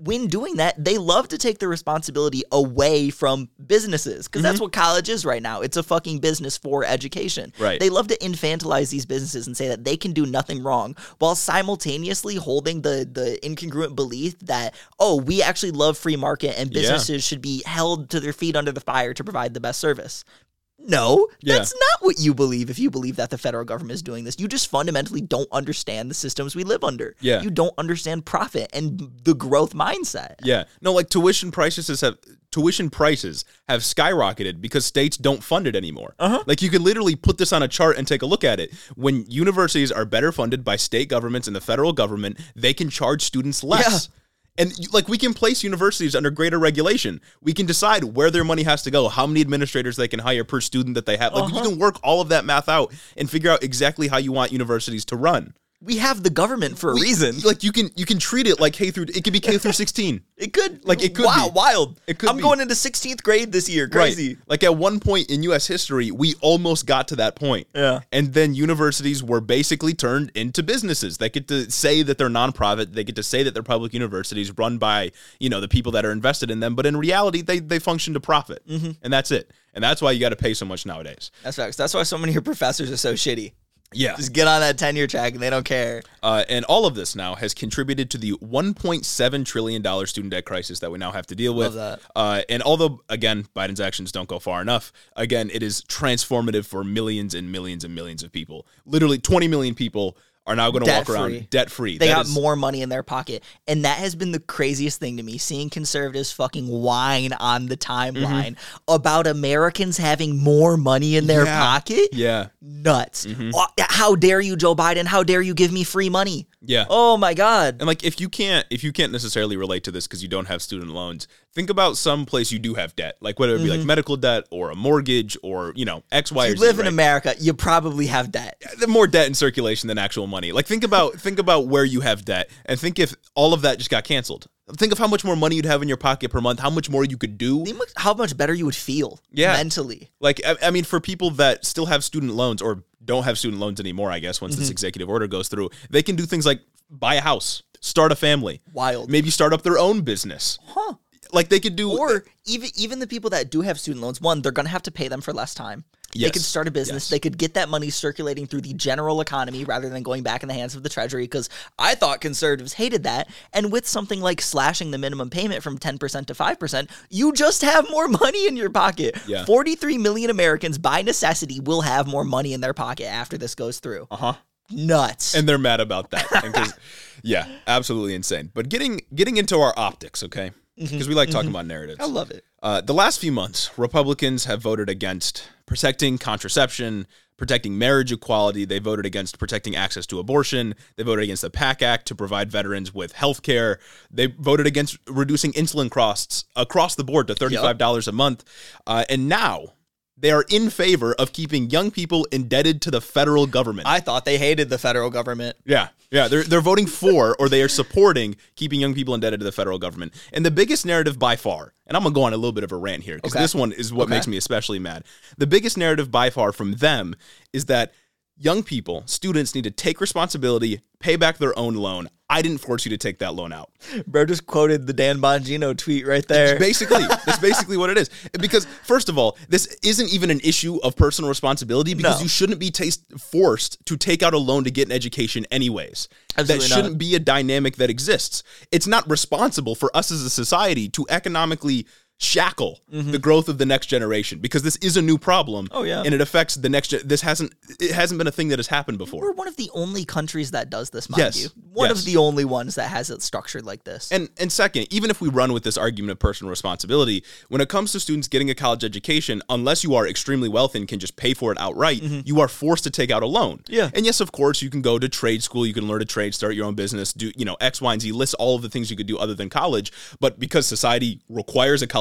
when doing that, they love to take the responsibility away from businesses because that's what college is right now. It's a fucking business for education. Right. They love to infantilize these businesses and say that they can do nothing wrong while simultaneously holding the incongruent belief that, oh, we actually love free market and businesses should be held to their feet under the fire to provide the best service. No, that's not what you believe if you believe that the federal government is doing this. You just fundamentally don't understand the systems we live under. Yeah. You don't understand profit and the growth mindset. Yeah. No, like tuition prices have skyrocketed because states don't fund it anymore. Like you could literally put this on a chart and take a look at it. When universities are better funded by state governments and the federal government, they can charge students less. Yeah. And like we can place universities under greater regulation. We can decide where their money has to go, how many administrators they can hire per student that they have. Like you can work all of that math out and figure out exactly how you want universities to run. We have the government for a reason. Like you can treat it like it could be K through 16. It could. Like it could wow, be. Wild. It could I'm going into 16th grade this year. Crazy. Right. Like at one point in US history, we almost got to that point. Yeah. And then universities were basically turned into businesses. They get to say that they're nonprofit. They get to say that they're public universities run by, the people that are invested in them. But in reality, they function to profit. And that's it. And that's why you got to pay so much nowadays. That's facts. That's why so many of your professors are so shitty. Yeah. Just get on that tenure track and they don't care. And all of this now has contributed to the $1.7 trillion student debt crisis that we now have to deal with. Love that. And although, again, Biden's actions don't go far enough, again, it is transformative for millions and millions and millions of people. Literally 20 million people are now going to walk around debt-free. They got more money in their pocket. And that has been the craziest thing to me, seeing conservatives fucking whine on the timeline about Americans having more money in their pocket. Yeah. Nuts. How dare you, Joe Biden? How dare you give me free money? Yeah. Oh my God. And like if you can't necessarily relate to this because you don't have student loans, think about some place you do have debt, like whether it be like medical debt or a mortgage or X, Y, or Z. You live in America, you probably have debt. More debt in circulation than actual money. Like think about where you have debt and think if all of that just got canceled. Think of how much more money you'd have in your pocket per month, how much more you could do. How much better you would feel mentally. Like, I mean, for people that still have student loans or don't have student loans anymore, I guess, once this executive order goes through, they can do things like buy a house, start a family. Wild. Maybe start up their own business. Like they could do. Or even the people that do have student loans, one, they're going to have to pay them for less time. Yes. They could start a business. Yes. They could get that money circulating through the general economy rather than going back in the hands of the Treasury, because I thought conservatives hated that. And with something like slashing the minimum payment from 10% to 5%, you just have more money in your pocket. Yeah. 43 million Americans, by necessity, will have more money in their pocket after this goes through. Nuts. And they're mad about that. Yeah, absolutely insane. But getting into our optics, okay? Because we like talking about narratives. I love it. The last few months, Republicans have voted against protecting contraception, protecting marriage equality. They voted against protecting access to abortion. They voted against the PAC Act to provide veterans with health care. They voted against reducing insulin costs across the board to $35 a month. And now they are in favor of keeping young people indebted to the federal government. I thought they hated the federal government. Yeah. They're voting for, or they are supporting keeping young people indebted to the federal government. And the biggest narrative by far, and I'm going to go on a little bit of a rant here, because this one is what makes me especially mad. The biggest narrative by far from them is that young people, students, need to take responsibility, pay back their own loan. I didn't force you to take that loan out. Bro just quoted the Dan Bongino tweet right there. That's basically what it is. Because, first of all, this isn't even an issue of personal responsibility, because you shouldn't be forced to take out a loan to get an education anyways. Absolutely that shouldn't be a dynamic that exists. It's not responsible for us as a society to economically shackle the growth of the next generation, because this is a new problem. And it affects the next it hasn't been a thing that has happened before. We're one of the only countries that does this, mind you. One of the only ones that has it structured like this. And second, even if we run with this argument of personal responsibility, when it comes to students getting a college education, unless you are extremely wealthy and can just pay for it outright, you are forced to take out a loan. And yes, of course, you can go to trade school, you can learn a trade, start your own business, do X, Y, and Z, list all of the things you could do other than college. But because society requires a college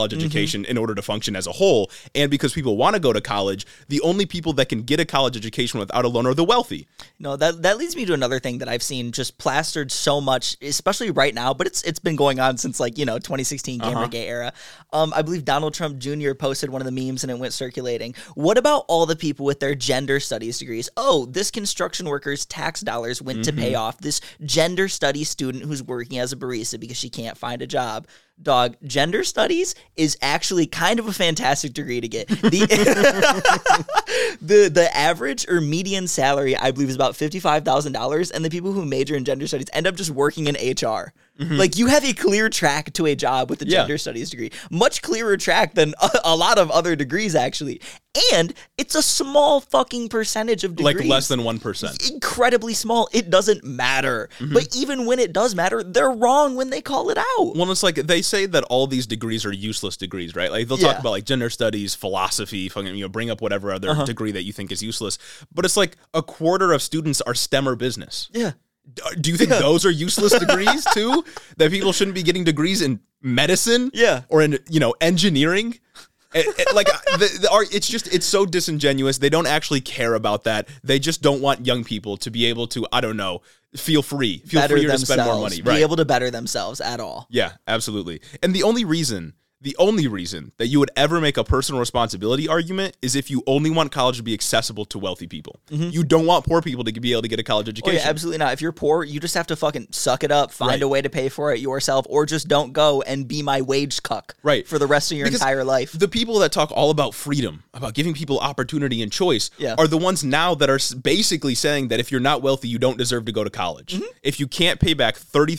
college education in order to function as a whole. And because people want to go to college, the only people that can get a college education without a loan are the wealthy. No, that leads me to another thing that I've seen just plastered so much, especially right now, but it's been going on since 2016 Gamergate era. I believe Donald Trump Jr. posted one of the memes and it went circulating. What about all the people with their gender studies degrees? Oh, this construction worker's tax dollars went to pay off this gender studies student who's working as a barista because she can't find a job. Dog, gender studies is actually kind of a fantastic degree to get. The average or median salary, I believe, is about $55,000, and the people who major in gender studies end up just working in HR. Like, you have a clear track to a job with a gender studies degree. Much clearer track than a lot of other degrees, actually. And it's a small fucking percentage of degrees. Like less than 1%. Incredibly small. It doesn't matter. But even when it does matter, they're wrong when they call it out. Well, it's like they say that all these degrees are useless degrees, right? Like they'll talk about like gender studies, philosophy, fucking, bring up whatever other degree that you think is useless. But it's like a quarter of students are STEM or business. Yeah. Do you think those are useless degrees too? That people shouldn't be getting degrees in medicine? Yeah. Or in, engineering? It's so disingenuous. They don't actually care about that. They just don't want young people to be able to, I don't know, feel freer to spend more money. Be able to better themselves at all. Yeah, absolutely. And the only reason that you would ever make a personal responsibility argument is if you only want college to be accessible to wealthy people. You don't want poor people to be able to get a college education. Oh, yeah, absolutely not. If you're poor, you just have to fucking suck it up, find a way to pay for it yourself, or just don't go and be my wage cuck for the rest of your entire life. The people that talk all about freedom, about giving people opportunity and choice, are the ones now that are basically saying that if you're not wealthy, you don't deserve to go to college. If you can't pay back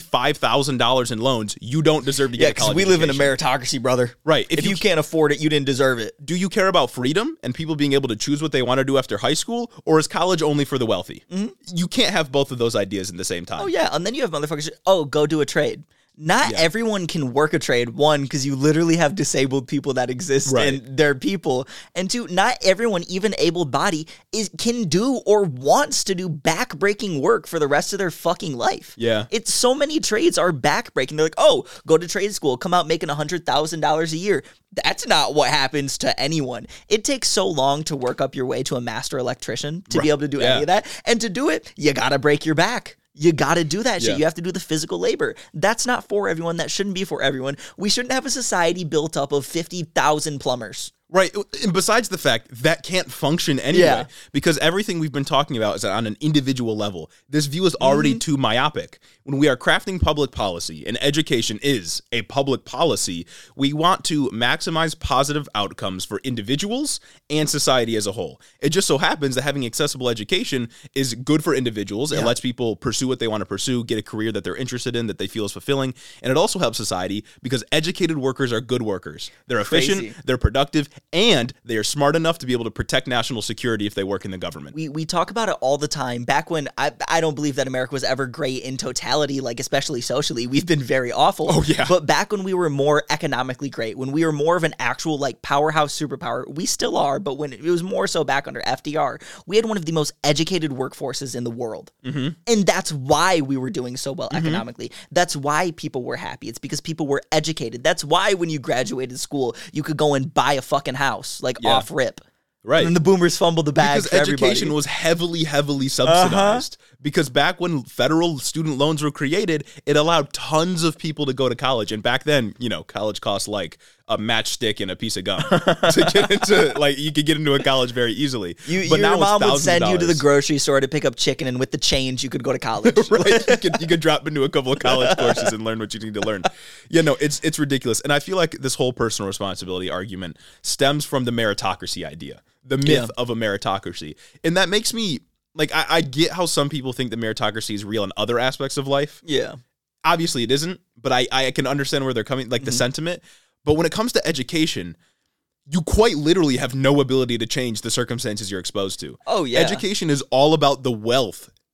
$35,000 in loans, you don't deserve to get a college education. We live in a meritocracy, brother. Right. If you can't afford it, you didn't deserve it. Do you care about freedom and people being able to choose what they want to do after high school, or is college only for the wealthy? You can't have both of those ideas at the same time. Oh, yeah. And then you have motherfuckers, go do a trade. Not everyone can work a trade, one, because you literally have disabled people that exist and they're people. And two, not everyone, even able-bodied, can do or wants to do back-breaking work for the rest of their fucking life. Yeah. It's so many trades are back-breaking. They're like, go to trade school, come out making $100,000 a year. That's not what happens to anyone. It takes so long to work up your way to a master electrician to be able to do any of that. And to do it, you gotta break your back. You got to do that shit. You have to do the physical labor. That's not for everyone. That shouldn't be for everyone. We shouldn't have a society built up of 50,000 plumbers. Right. And besides the fact that can't function anyway, because everything we've been talking about is on an individual level. This view is already too myopic. When we are crafting public policy, and education is a public policy, we want to maximize positive outcomes for individuals and society as a whole. It just so happens that having accessible education is good for individuals. It lets people pursue what they want to pursue, get a career that they're interested in, that they feel is fulfilling. And it also helps society because educated workers are good workers. They're efficient, they're productive, and they are smart enough to be able to protect national security if they work in the government. We talk about it all the time. Back when I don't believe that America was ever great in totality, like especially socially. We've been very awful. Oh, yeah. But back when we were more economically great, when we were more of an actual like powerhouse superpower, we still are, but when it was more so back under FDR, we had one of the most educated workforces in the world. And that's why we were doing so well economically. That's why people were happy. It's because people were educated. That's why when you graduated school, you could go and buy a fucking house, like off rip. Right. And the boomers fumbled the bag because education was heavily subsidized. Because back when federal student loans were created, it allowed tons of people to go to college. And back then, college cost like a matchstick and a piece of gum to get into, like, you could get into a college very easily. But now your mom would send you to the grocery store to pick up chicken, and with the change, you could go to college. Right. You could drop into a couple of college courses and learn what you need to learn. It's ridiculous. And I feel like this whole personal responsibility argument stems from the meritocracy idea, the myth of a meritocracy. And that makes me, like, I get how some people think that meritocracy is real in other aspects of life. Yeah. Obviously it isn't, but I can understand where they're coming, like the sentiment. But when it comes to education, you quite literally have no ability to change the circumstances you're exposed to. Oh, yeah. Education is all about the wealth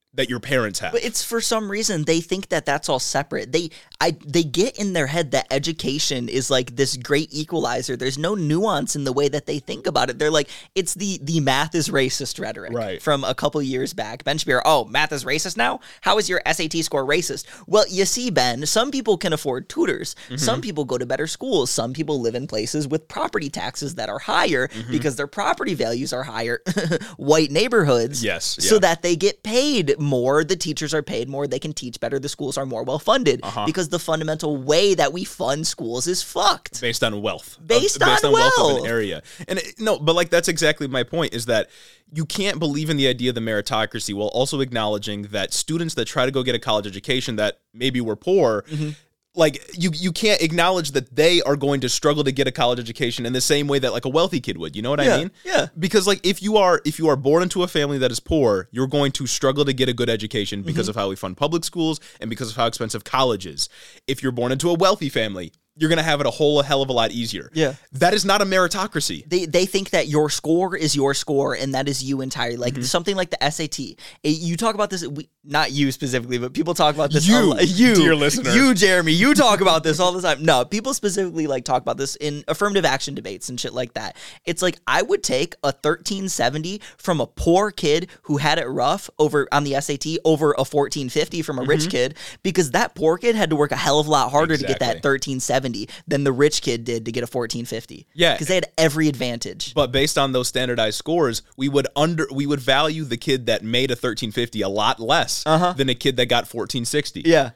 that your parents have. But it's for some reason they think that that's all separate. They get in their head that education is like this great equalizer. There's no nuance in the way that they think about it. They're like, it's the math is racist rhetoric from a couple years back. Ben Shapiro, oh, math is racist now? How is your SAT score racist? Well, you see, Ben, some people can afford tutors. Some people go to better schools. Some people live in places with property taxes that are higher because their property values are higher. White neighborhoods. Yes. Yeah. So that they get paid more, the teachers are paid more, they can teach better, the schools are more well funded because the fundamental way that we fund schools is fucked. Based on wealth. Based on wealth of an area. And but like that's exactly my point, is that you can't believe in the idea of the meritocracy while also acknowledging that students that try to go get a college education that maybe were poor, like you can't acknowledge that they are going to struggle to get a college education in the same way that like a wealthy kid would. You know what I mean? Yeah. Because like if you are born into a family that is poor, you're going to struggle to get a good education because of how we fund public schools and because of how expensive college is. If you're born into a wealthy family, you're going to have it a whole hell of a lot easier. Yeah. That is not a meritocracy. They think that your score is your score and that is you entirely. Like something like the SAT. You talk about this, not you specifically, but people talk about this. You, dear listener. You, Jeremy, you talk about this all the time. No, people specifically like talk about this in affirmative action debates and shit like that. It's like, I would take a 1370 from a poor kid who had it rough over on the SAT over a 1450 from a rich kid, because that poor kid had to work a hell of a lot harder to get that 1370 than the rich kid did to get a 1450. Yeah. Because they had every advantage. But based on those standardized scores, we would value the kid that made a 1350 a lot less than a kid that got 1460. Yeah.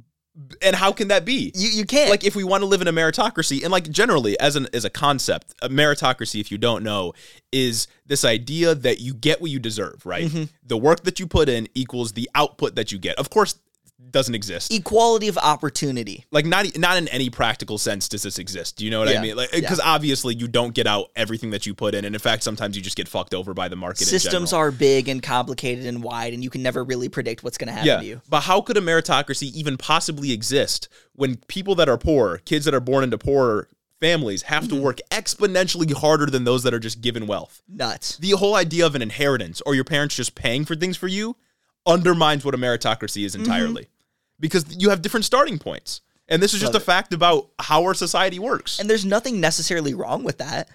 And how can that be? You can't. Like, if we want to live in a meritocracy, and like generally as a concept, a meritocracy, if you don't know, is this idea that you get what you deserve, right? The work that you put in equals the output that you get. Of course, doesn't exist. Equality of opportunity. Like not in any practical sense does this exist. Do you know what I mean? Like, because obviously you don't get out everything that you put in, and in fact sometimes you just get fucked over by the market. Systems are big and complicated and wide, and you can never really predict what's going to happen to you. But how could a meritocracy even possibly exist when people that are poor, kids that are born into poor families, have to work exponentially harder than those that are just given wealth? Nuts. The whole idea of an inheritance or your parents just paying for things for you undermines what a meritocracy is entirely. Because you have different starting points. And this is just a fact about how our society works. And there's nothing necessarily wrong with that.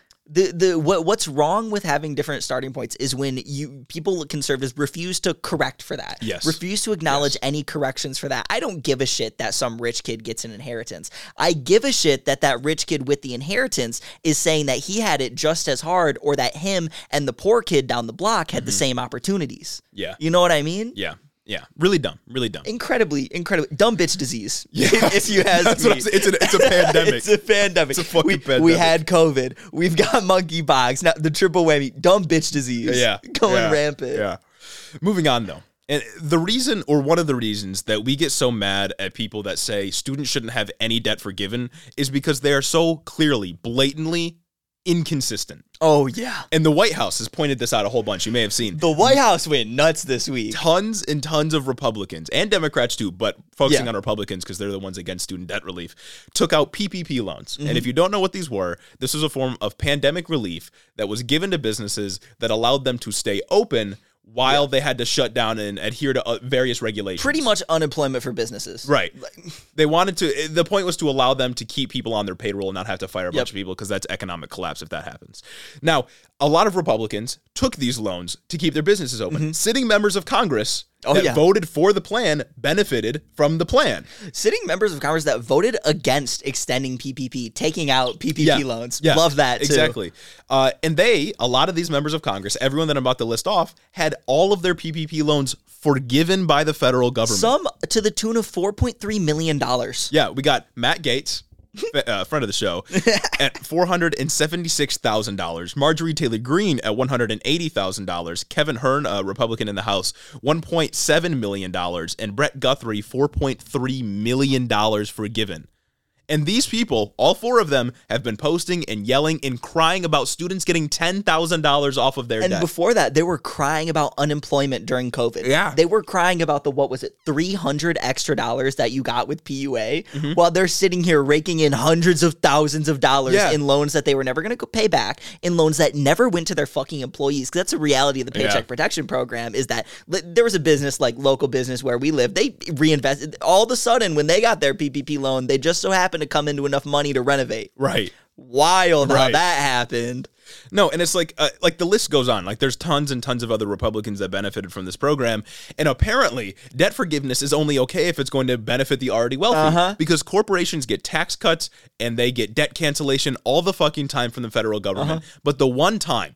What's wrong with having different starting points is when people conservatives refuse to correct for that. Yes. Refuse to acknowledge any corrections for that. I don't give a shit that some rich kid gets an inheritance. I give a shit that rich kid with the inheritance is saying that he had it just as hard, or that him and the poor kid down the block had the same opportunities. Yeah. You know what I mean? Yeah. Yeah, really dumb, really dumb. Incredibly dumb bitch disease. Yeah, if you ask me. What I'm saying. It's a pandemic. It's a pandemic. It's a fucking pandemic. We had COVID. We've got monkeypox. Now the triple whammy. Dumb bitch disease. Yeah, going rampant. Yeah. Moving on though, and the reason, or one of the reasons that we get so mad at people that say students shouldn't have any debt forgiven is because they are so clearly, blatantly inconsistent. Oh, yeah. And the White House has pointed this out a whole bunch. You may have seen. The White House went nuts this week. Tons and tons of Republicans and Democrats too, but focusing on Republicans because they're the ones against student debt relief, took out PPP loans. And if you don't know what these were, this was a form of pandemic relief that was given to businesses that allowed them to stay open while they had to shut down and adhere to various regulations. Pretty much unemployment for businesses. Right. They wanted to, the point was to allow them to keep people on their payroll and not have to fire a bunch of people, because that's economic collapse if that happens. Now, a lot of Republicans took these loans to keep their businesses open. Sitting members of Congress that voted for the plan benefited from the plan. Sitting members of Congress that voted against extending PPP, taking out PPP loans. Yeah. Love that, too. Exactly. And a lot of these members of Congress, everyone that I'm about to list off, had all of their PPP loans forgiven by the federal government. Some to the tune of $4.3 million. Yeah, we got Matt Gaetz, friend of the show, at $476,000. Marjorie Taylor Greene at $180,000. Kevin Hern, a Republican in the House, $1.7 million. And Brett Guthrie, $4.3 million forgiven. And these people, all 4 of them, have been posting and yelling and crying about students getting $10,000 off of their debt. And before that, they were crying about unemployment during COVID. Yeah. They were crying about the, $300 extra that you got with PUA, while they're sitting here raking in hundreds of thousands of dollars in loans that they were never going to pay back, in loans that never went to their fucking employees. Because that's a reality of the Paycheck Protection Program, is that there was a business, like local business where we live, they reinvested. All of a sudden, when they got their PPP loan, they just so happened to come into enough money to renovate. Right. Wild how that happened. No, and it's like the list goes on. Like, there's tons and tons of other Republicans that benefited from this program, and apparently debt forgiveness is only okay if it's going to benefit the already wealthy, because corporations get tax cuts and they get debt cancellation all the fucking time from the federal government. But the one time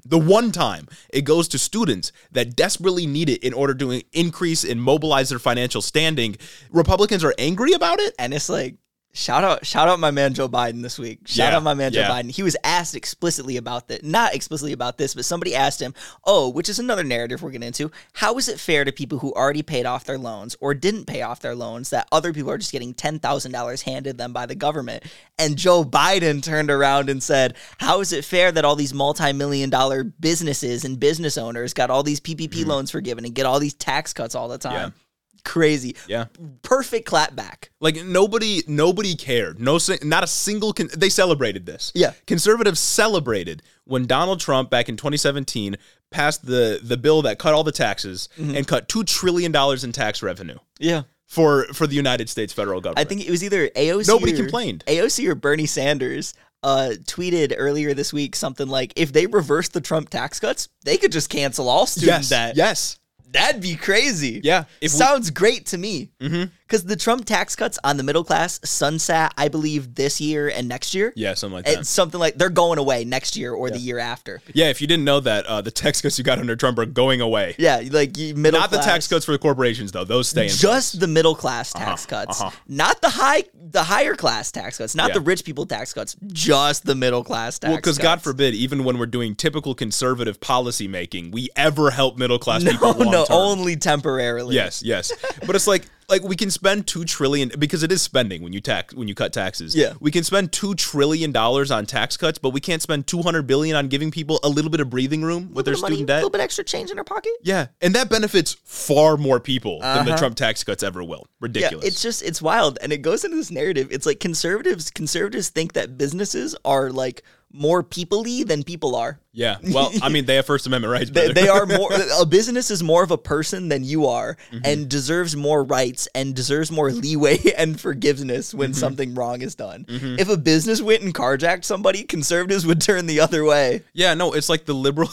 it goes to students that desperately need it in order to increase and mobilize their financial standing, Republicans are angry about it. And it's like, Shout out my man Joe Biden this week. Shout out my man Joe Biden. He was asked explicitly about that. Not explicitly about this, but somebody asked him, which is another narrative we're getting into. How is it fair to people who already paid off their loans or didn't pay off their loans that other people are just getting $10,000 handed them by the government? And Joe Biden turned around and said, how is it fair that all these multi-million-dollar businesses and business owners got all these PPP loans forgiven and get all these tax cuts all the time? Yeah. Crazy. Yeah. Perfect clapback. Like, nobody cared. Not a single they celebrated this. Yeah. Conservatives celebrated when Donald Trump back in 2017 passed the bill that cut all the taxes and cut $2 trillion in tax revenue. Yeah. For the United States federal government. I think it was either AOC Nobody complained. AOC or Bernie Sanders tweeted earlier this week something like, if they reverse the Trump tax cuts, they could just cancel all student debt. Yes. That'd be crazy. Yeah. Sounds great to me. Because the Trump tax cuts on the middle class sunset, I believe, this year and next year. Yeah, something like that. It's something like they're going away next year or the year after. Yeah, if you didn't know that, the tax cuts you got under Trump are going away. Yeah, like middle Not class. the tax cuts for the corporations, though. Those stay in Just place. the middle class tax cuts. Not the higher class tax cuts. Not the rich people tax cuts. Just the middle class tax cuts. Well, because God forbid, even when we're doing typical conservative policy making, we ever help middle class people long term. No, only temporarily. Yes. But it's like we can spend $2 trillion, because it is spending when you cut taxes. Yeah. We can spend $2 trillion on tax cuts, but we can't spend $200 billion on giving people a little bit of breathing room with their student debt. A little bit extra change in their pocket. Yeah. And that benefits far more people than the Trump tax cuts ever will. Ridiculous. Yeah, it's wild. And it goes into this narrative. It's like conservatives think that businesses are like more people-y than people are. Yeah. Well, I mean, they have First Amendment rights. They are more. A business is more of a person than you are, and deserves more rights and deserves more leeway and forgiveness when something wrong is done. If a business went and carjacked somebody, conservatives would turn the other way. Yeah, no, it's like the liberal.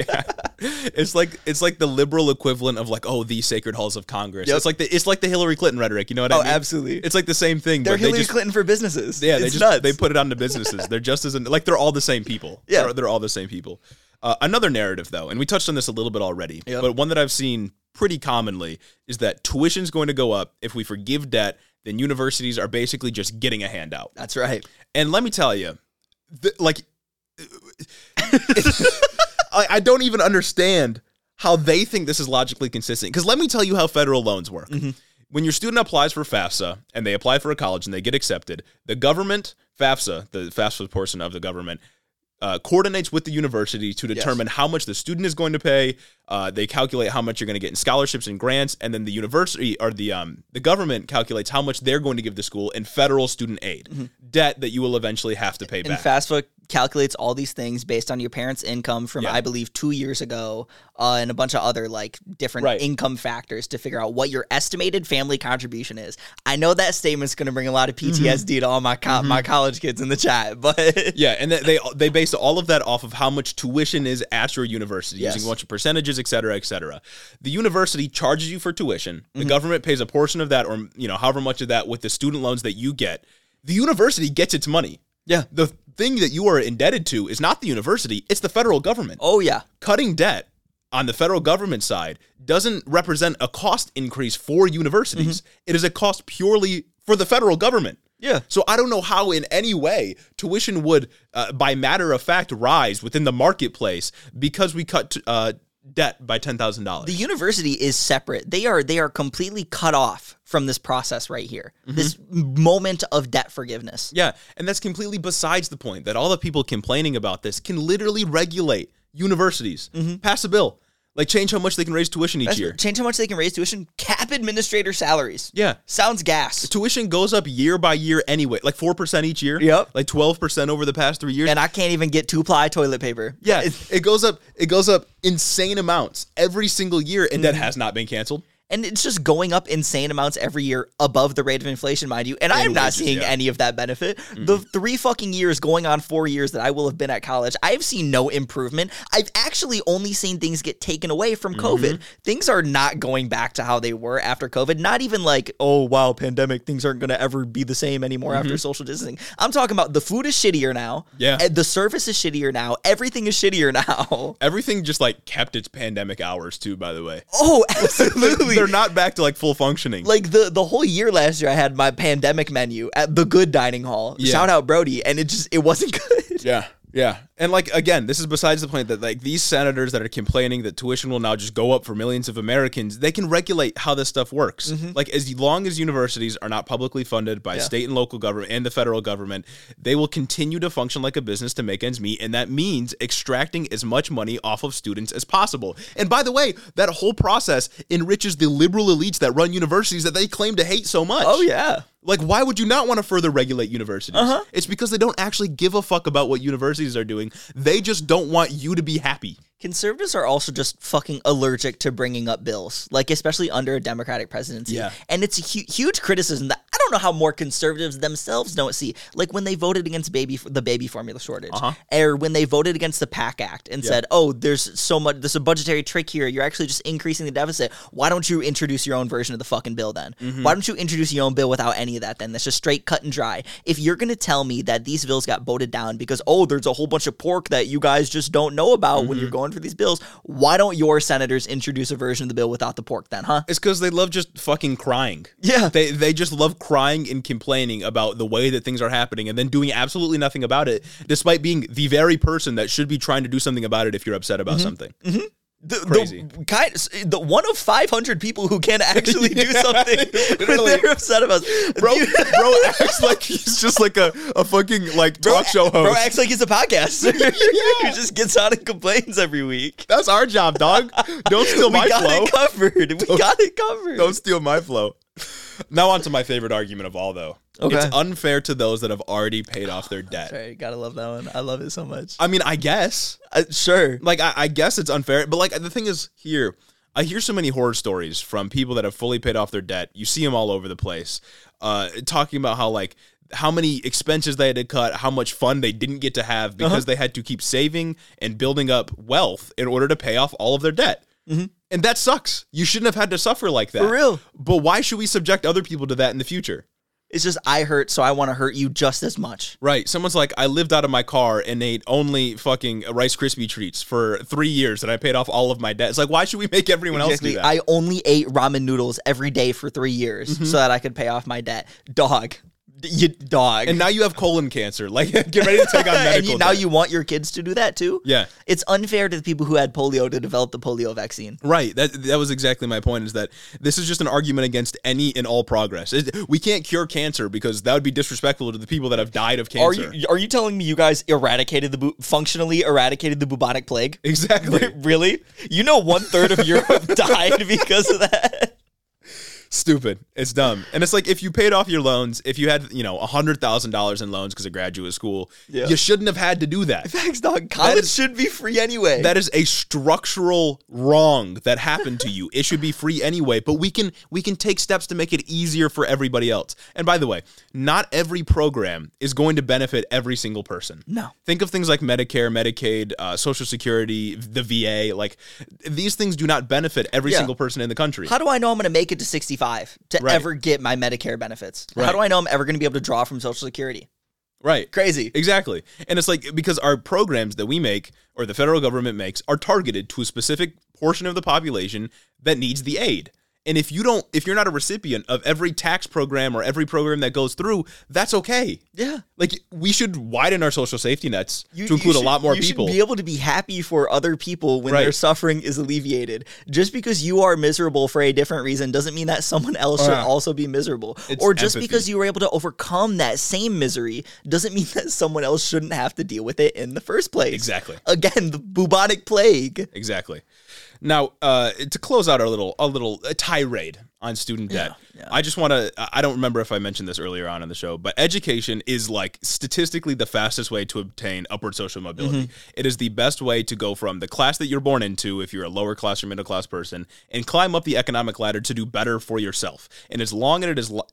It's like the liberal equivalent of like, the sacred halls of Congress. Yep. It's like the Hillary Clinton rhetoric. You know what I mean? Oh, absolutely. It's like the same thing. They're Hillary Clinton for businesses. Yeah, it's nuts. They put it on to businesses. They're just as like they're all the same people. Yeah, they're all the same people. Another narrative, though, and we touched on this a little bit already, but one that I've seen pretty commonly is that tuition's going to go up if we forgive debt. Then universities are basically just getting a handout. That's right. And let me tell you, I don't even understand how they think this is logically consistent. Because let me tell you how federal loans work. When your student applies for FAFSA and they apply for a college and they get accepted, the government, the FAFSA portion of the government, coordinates with the university to determine how much the student is going to pay. They calculate how much you're going to get in scholarships and grants, and then the university or the government calculates how much they're going to give the school in federal student aid, debt that you will eventually have to pay back. And FAFSA calculates all these things based on your parents' income from, I believe, 2 years ago, and a bunch of other like different income factors to figure out what your estimated family contribution is. I know that statement's going to bring a lot of PTSD to all my my college kids in the chat, but and they base all of that off of how much tuition is at your university using a bunch of percentages, et cetera, et cetera. The university charges you for tuition. The government pays a portion of that, or however much of that, with the student loans that you get. The university gets its money. Yeah. The thing that you are indebted to is not the university, it's the federal government. Oh, yeah. Cutting debt on the federal government side doesn't represent a cost increase for universities. It is a cost purely for the federal government. Yeah. So I don't know how in any way tuition would, by matter of fact, rise within the marketplace because we cut debt by $10,000. The university is separate. They are completely cut off from this process right here. This moment of debt forgiveness. Yeah, and that's completely besides the point that all the people complaining about this can literally regulate universities. Pass a bill. Like, change how much they can raise tuition each year. Change how much they can raise tuition. Cap administrator salaries. Yeah. Sounds gas. Tuition goes up year by year anyway. Like 4% each year. Yep. Like 12% over the past 3 years. And I can't even get 2-ply toilet paper. Yeah. It goes up insane amounts every single year, and that has not been canceled. And it's just going up insane amounts every year above the rate of inflation, mind you. And I am not seeing any of that benefit. The 3 fucking years going on 4 years that I will have been at college, I've seen no improvement. I've actually only seen things get taken away from COVID. Things are not going back to how they were after COVID. Not even like, oh, wow, pandemic, things aren't going to ever be the same anymore after social distancing. I'm talking about the food is shittier now. Yeah. And the service is shittier now. Everything is shittier now. Everything just like kept its pandemic hours too, by the way. Oh, absolutely. They're not back to like full functioning. Like the whole year last year, I had my pandemic menu at the Good Dining Hall. Yeah. Shout out Brody, and it wasn't good. Yeah. Yeah. And like, again, this is besides the point that like these senators that are complaining that tuition will now just go up for millions of Americans, they can regulate how this stuff works. Like, as long as universities are not publicly funded by state and local government and the federal government, they will continue to function like a business to make ends meet. And that means extracting as much money off of students as possible. And by the way, that whole process enriches the liberal elites that run universities that they claim to hate so much. Oh, yeah. Like, why would you not want to further regulate universities? It's because they don't actually give a fuck about what universities are doing. They just don't want you to be happy. Conservatives are also just fucking allergic to bringing up bills, like especially under a Democratic presidency. Yeah. And it's a huge criticism that I don't know how more conservatives themselves don't see. Like when they voted against the baby formula shortage, or when they voted against the PAC Act and said, oh, there's a budgetary trick here. You're actually just increasing the deficit. Why don't you introduce your own version of the fucking bill then? Why don't you introduce your own bill without any of that then? That's just straight cut and dry. If you're going to tell me that these bills got voted down because, oh, there's a whole bunch of pork that you guys just don't know about when you're going for these bills, why don't your senators introduce a version of the bill without the pork then, huh? It's because they love just fucking crying. Yeah. They just love crying and complaining about the way that things are happening and then doing absolutely nothing about it, despite being the very person that should be trying to do something about it if you're upset about something. Crazy. The one of 500 people who can actually do something when they're upset about bro acts like he's just like a fucking like talk show host. Bro acts like he's a podcaster who just gets on and complains every week. That's our job, dog. Don't steal my flow. We got it covered. Don't steal my flow. Now on to my favorite argument of all, though. Okay. It's unfair to those that have already paid off their debt. Sorry, gotta love that one. I love it so much. I mean, I guess. Sure. Like, I guess it's unfair. But, like, the thing is, here, I hear so many horror stories from people that have fully paid off their debt. You see them all over the place. Talking about how, like, how many expenses they had to cut, how much fun they didn't get to have because they had to keep saving and building up wealth in order to pay off all of their debt. And that sucks. You shouldn't have had to suffer like that. For real. But why should we subject other people to that in the future? It's just I hurt, so I want to hurt you just as much. Right. Someone's like, I lived out of my car and ate only fucking Rice Krispie treats for 3 years and I paid off all of my debt. It's like, why should we make everyone else do that? I only ate ramen noodles every day for 3 years so that I could pay off my debt. Dog. And now you have colon cancer. Like, get ready to take on medical and now you want your kids to do that too? Yeah. It's unfair to the people who had polio to develop the polio vaccine. Right. That was exactly my point, is that this is just an argument against any and all progress. We can't cure cancer because that would be disrespectful to the people that have died of cancer. Are you telling me you guys functionally eradicated the bubonic plague? Exactly. Really? You know 1/3 of Europe died because of that? Stupid. It's dumb. And it's like, if you paid off your loans, if you had, $100,000 in loans because of graduate school, you shouldn't have had to do that. Thanks, dog. College should be free anyway. That is a structural wrong that happened to you. It should be free anyway, but we can take steps to make it easier for everybody else. And by the way, not every program is going to benefit every single person. No. Think of things like Medicare, Medicaid, Social Security, the VA. Like, these things do not benefit every single person in the country. How do I know I'm going to make it to 65 to ever get my Medicare benefits? How do I know I'm ever going to be able to draw from Social Security? Right. Crazy. Exactly. And it's like, because our programs that we make, or the federal government makes, are targeted to a specific portion of the population that needs the aid. And if you're not a recipient of every tax program or every program that goes through, that's okay. Yeah. Like, we should widen our social safety nets to include a lot more people. You should be able to be happy for other people when their suffering is alleviated. Just because you are miserable for a different reason doesn't mean that someone else should also be miserable. Or just because you were able to overcome that same misery doesn't mean that someone else shouldn't have to deal with it in the first place. Exactly. Again, the bubonic plague. Exactly. Now, to close out our little tirade on student debt, I just want to, I don't remember if I mentioned this earlier on in the show, but education is like statistically the fastest way to obtain upward social mobility. It is the best way to go from the class that you're born into, if you're a lower class or middle class person, and climb up the economic ladder to do better for yourself. And as long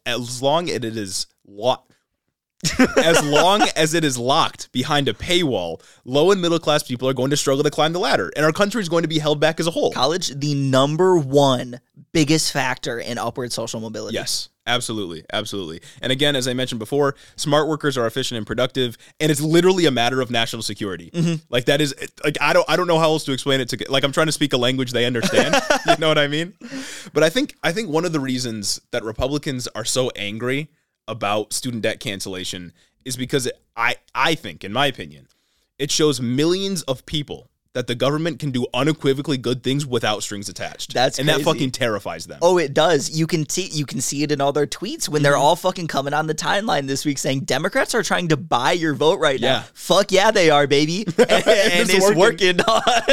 as it is locked behind a paywall, low and middle class people are going to struggle to climb the ladder, and our country is going to be held back as a whole. College, the number one biggest factor in upward social mobility. Yes, absolutely, absolutely. And again, as I mentioned before, smart workers are efficient and productive, and it's literally a matter of national security. Like, that is, like, I don't know how else to explain it. Like, I'm trying to speak a language they understand. You know what I mean? But I think one of the reasons that Republicans are so angry about student debt cancellation is because I think, in my opinion, it shows millions of people that the government can do unequivocally good things without strings attached. That's and crazy. That fucking terrifies them. Oh, it does. You can see it in all their tweets when they're all fucking coming on the timeline this week saying Democrats are trying to buy your vote right now. Fuck yeah, they are, baby. And it's working.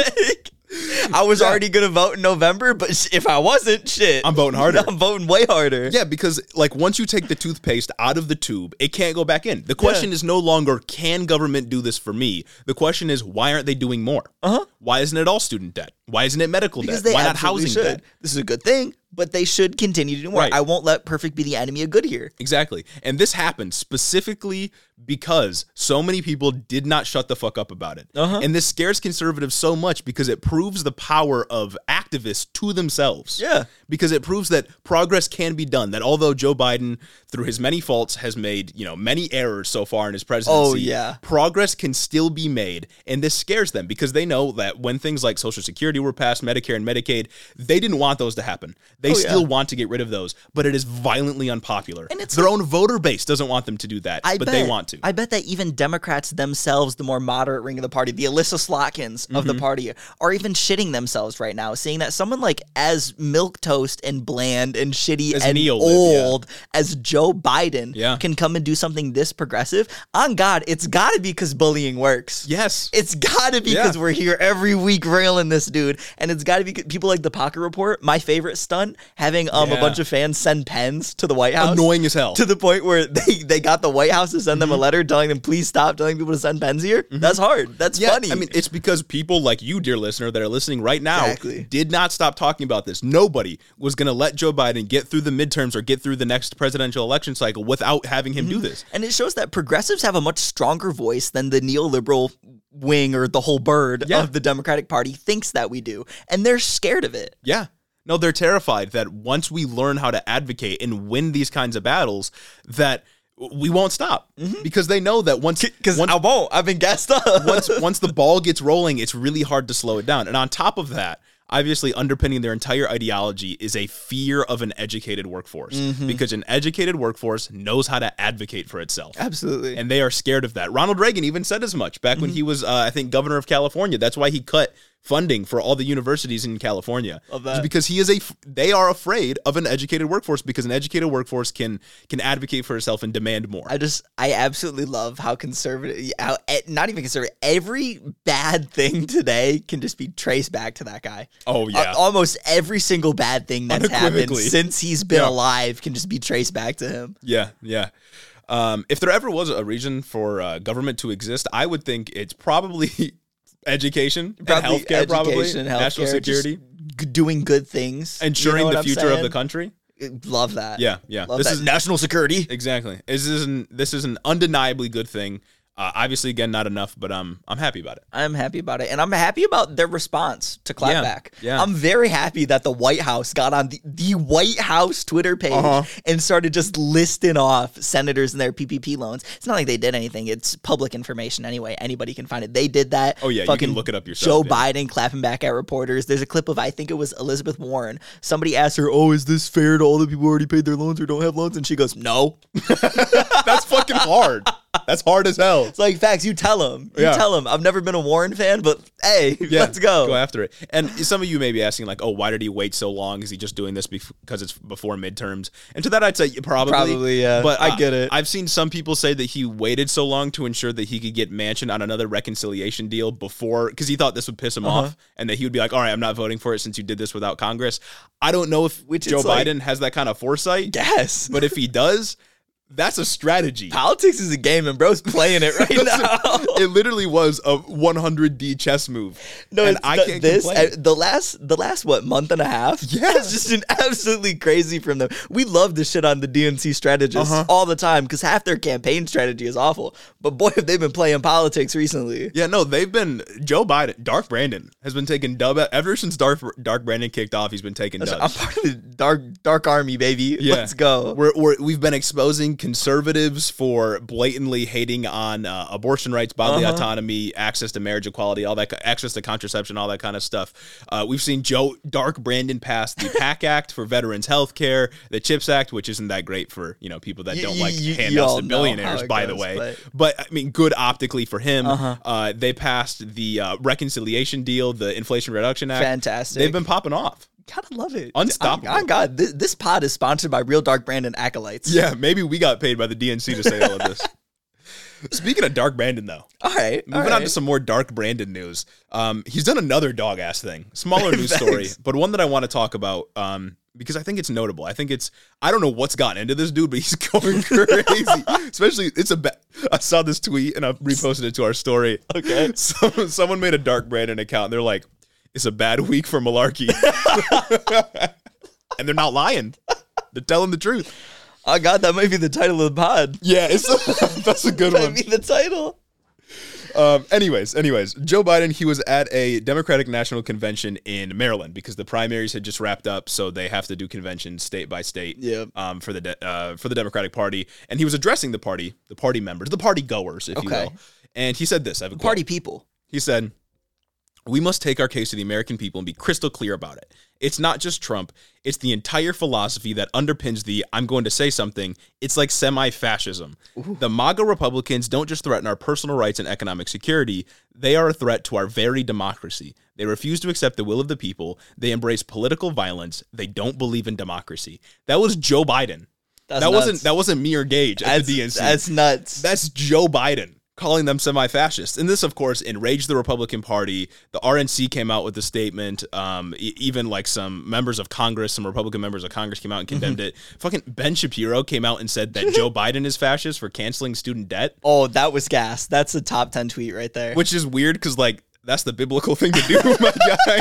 I was already going to vote in November, but if I wasn't, shit. I'm voting harder. I'm voting way harder. Yeah, because like once you take the toothpaste out of the tube, it can't go back in. The question is no longer, can government do this for me? The question is, why aren't they doing more? Why isn't it all student debt? Why isn't it medical debt? Why not housing debt? This is a good thing, but they should continue to do more. I won't let perfect be the enemy of good here. Exactly. And this happened specifically because so many people did not shut the fuck up about it. And this scares conservatives so much because it proves the power of activists to themselves. Yeah. Because it proves that progress can be done. That although Joe Biden, through his many faults, has made, many errors so far in his presidency, progress can still be made. And this scares them because they know that when things like Social Security were passed, Medicare and Medicaid, they didn't want those to happen. They still want to get rid of those, but it is violently unpopular. And it's their own voter base doesn't want them to do that, but they want to. I bet that even Democrats themselves, the more moderate wing of the party, the Alyssa Slotkins of the party, are even shitting themselves right now, seeing that someone like as milquetoast and bland and shitty as and old as Joe Biden can come and do something this progressive. On God, it's got to be because bullying works. Yes. It's got to be because we're here every week railing this dude, and it's got to be people like the Pocket Report, my favorite stunt, having a bunch of fans send pens to the White House. Annoying as hell. To the point where they got the White House to send them a letter telling them, please stop telling people to send pens here. That's hard. That's funny. I mean, it's because people like you, dear listener, that are listening right now did not stop talking about this. Nobody was going to let Joe Biden get through the midterms or get through the next presidential election cycle without having him do this. And it shows that progressives have a much stronger voice than the neoliberal wing or the whole bird of the Democratic Party thinks that we do. And they're scared of it. Yeah. No, they're terrified that once we learn how to advocate and win these kinds of battles, that we won't stop because they know that once I won't. I've been gassed up. once the ball gets rolling, it's really hard to slow it down. And on top of that, obviously underpinning their entire ideology is a fear of an educated workforce because an educated workforce knows how to advocate for itself. Absolutely. And they are scared of that. Ronald Reagan even said as much back when he was, I think, governor of California. That's why he cut funding for all the universities in California. It's because they are afraid of an educated workforce because an educated workforce can advocate for itself and demand more. I absolutely love how conservative, not even conservative, every bad thing today can just be traced back to that guy. Oh, yeah. Almost every single bad thing that's happened since he's been alive can just be traced back to him. Yeah, yeah. If there ever was a reason for government to exist, I would think it's probably education and healthcare, probably national security, doing good things, ensuring the future of the country. Love that. Yeah, yeah. This is national security. Exactly. This is an undeniably good thing. Obviously, again, not enough, but I'm happy about it. I'm happy about it. And I'm happy about their response to clapback. Yeah. I'm very happy that the White House got on the White House Twitter page and started just listing off senators and their PPP loans. It's not like they did anything. It's public information anyway. Anybody can find it. They did that. Oh, yeah, you can look it up yourself. Joe Biden clapping back at reporters. There's a clip of, I think it was Elizabeth Warren. Somebody asked her, oh, is this fair to all the people who already paid their loans or don't have loans? And she goes, no. That's fucking hard. That's hard as hell. It's like, facts, you tell them. You tell them. I've never been a Warren fan, but hey, let's go. Go after it. And some of you may be asking, like, oh, why did he wait so long? Is he just doing this because it's before midterms? And to that, I'd say probably. Probably, yeah. But I get it. I've seen some people say that he waited so long to ensure that he could get Manchin on another reconciliation deal before, because he thought this would piss him off, and that he would be like, all right, I'm not voting for it since you did this without Congress. I don't know if Joe Biden has that kind of foresight. Yes. But if he does, that's a strategy. Politics is a game, and bro's playing it right now. It literally was a 100D chess move. No, and I can't complain. The last what, month and a half? Yeah, it's just an absolutely crazy from them. We love this shit on the DNC strategists all the time because half their campaign strategy is awful. But boy, have they been playing politics recently. Yeah, no, they've been. Joe Biden, Dark Brandon has been taking dub ever since Dark Brandon kicked off. He's been taking dubs. I'm part of the dark army, baby. Yeah. Let's go. We've been exposing conservatives for blatantly hating on abortion rights, bodily autonomy, access to marriage equality, all that, access to contraception, all that kind of stuff. We've seen Dark Brandon pass the PAC Act for veterans health care, the CHIPS Act, which isn't that great for people that don't like handouts to billionaires, by the way. But I mean, good optically for him. They passed the reconciliation deal, the Inflation Reduction Act. Fantastic. They've been popping off. Gotta love it. Unstoppable. Oh God, this pod is sponsored by Real Dark Brandon acolytes. Yeah, maybe we got paid by the DNC to say all of this. Speaking of Dark Brandon, though. All right. Moving on to some more Dark Brandon news. He's done another dog-ass thing. Smaller news story, but one that I want to talk about because I think it's notable. I don't know what's gotten into this dude, but he's going crazy. Especially, I saw this tweet and I reposted it to our story. Okay. Someone made a Dark Brandon account and they're like, it's a bad week for malarkey. And they're not lying. They're telling the truth. Oh, God, that might be the title of the pod. Yeah, that's a good one. That might be the title. Anyways, Joe Biden, he was at a Democratic National Convention in Maryland because the primaries had just wrapped up, so they have to do conventions state by state for the Democratic Party. And he was addressing the party members, the party goers, if you will. And he said this. I have a quote. Party people. He said, "We must take our case to the American people and be crystal clear about it. It's not just Trump. It's the entire philosophy that underpins the I'm going to say something. It's like semi-fascism. The MAGA Republicans don't just threaten our personal rights and economic security. They are a threat to our very democracy. They refuse to accept the will of the people. They embrace political violence. They don't believe in democracy." That was Joe Biden. That wasn't me or Gage at the DNC. That's nuts. That's Joe Biden calling them semi-fascist. And this, of course, enraged the Republican Party. The RNC came out with a statement. Even like some members of Congress, some Republican members of Congress came out and condemned it. Fucking Ben Shapiro came out and said that Joe Biden is fascist for canceling student debt. Oh, that was gas. That's a top 10 tweet right there. Which is weird because, like, that's the biblical thing to do, my guy.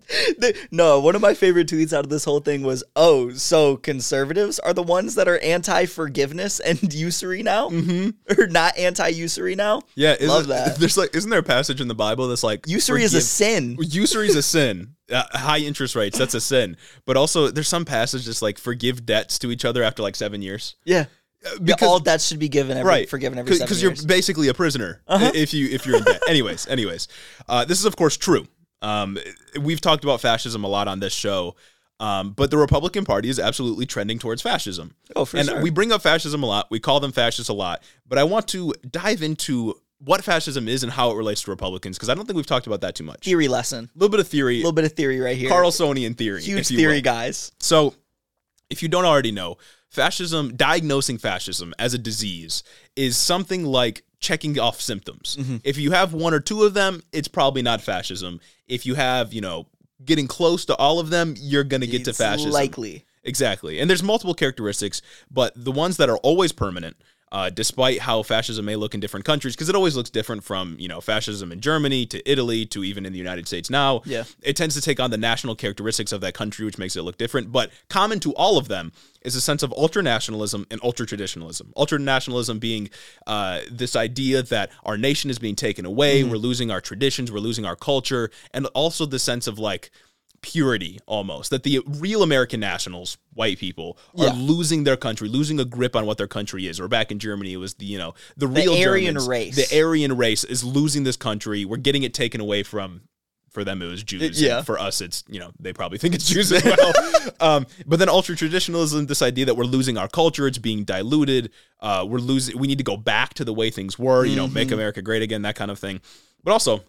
No, one of my favorite tweets out of this whole thing was, oh, so conservatives are the ones that are anti-forgiveness and usury now? Or not anti-usury now? Yeah. Love that. Isn't there a passage in the Bible that's like... Usury is a sin. Usury is a sin. High interest rates, that's a sin. But also, there's some passage that's like, forgive debts to each other after like 7 years. Yeah. Because all debts should be forgiven every 7 years. Because you're basically a prisoner if you're in debt. Anyways. This is, of course, true. We've talked about fascism a lot on this show, but the Republican Party is absolutely trending towards fascism. Oh, for sure. And we bring up fascism a lot. We call them fascists a lot. But I want to dive into what fascism is and how it relates to Republicans, because I don't think we've talked about that too much. Theory lesson. A little bit of theory. A little bit of theory right here. Carlsonian theory. Huge theory, guys. So, if you don't already know, diagnosing fascism as a disease is something like checking off symptoms. If you have one or two of them, it's probably not fascism. If you have, getting close to all of them, you're going to get to fascism. Likely. Exactly. And there's multiple characteristics, but the ones that are always permanent despite how fascism may look in different countries, because it always looks different from, fascism in Germany to Italy to even in the United States now. Yeah. It tends to take on the national characteristics of that country, which makes it look different. But common to all of them is a sense of ultranationalism and ultra-traditionalism. Ultranationalism being this idea that our nation is being taken away, we're losing our traditions, we're losing our culture, and also the sense of like purity almost, that the real American nationals, white people, are losing their country, losing a grip on what their country is. Or back in Germany, it was the real Aryan Germans, race. The Aryan race is losing this country. We're getting it taken away from. For them, it was Jews. Yeah. For us, it's, they probably think it's Jews as well. But then ultra-traditionalism, this idea that we're losing our culture, it's being diluted. We need to go back to the way things were, make America great again, that kind of thing. But also,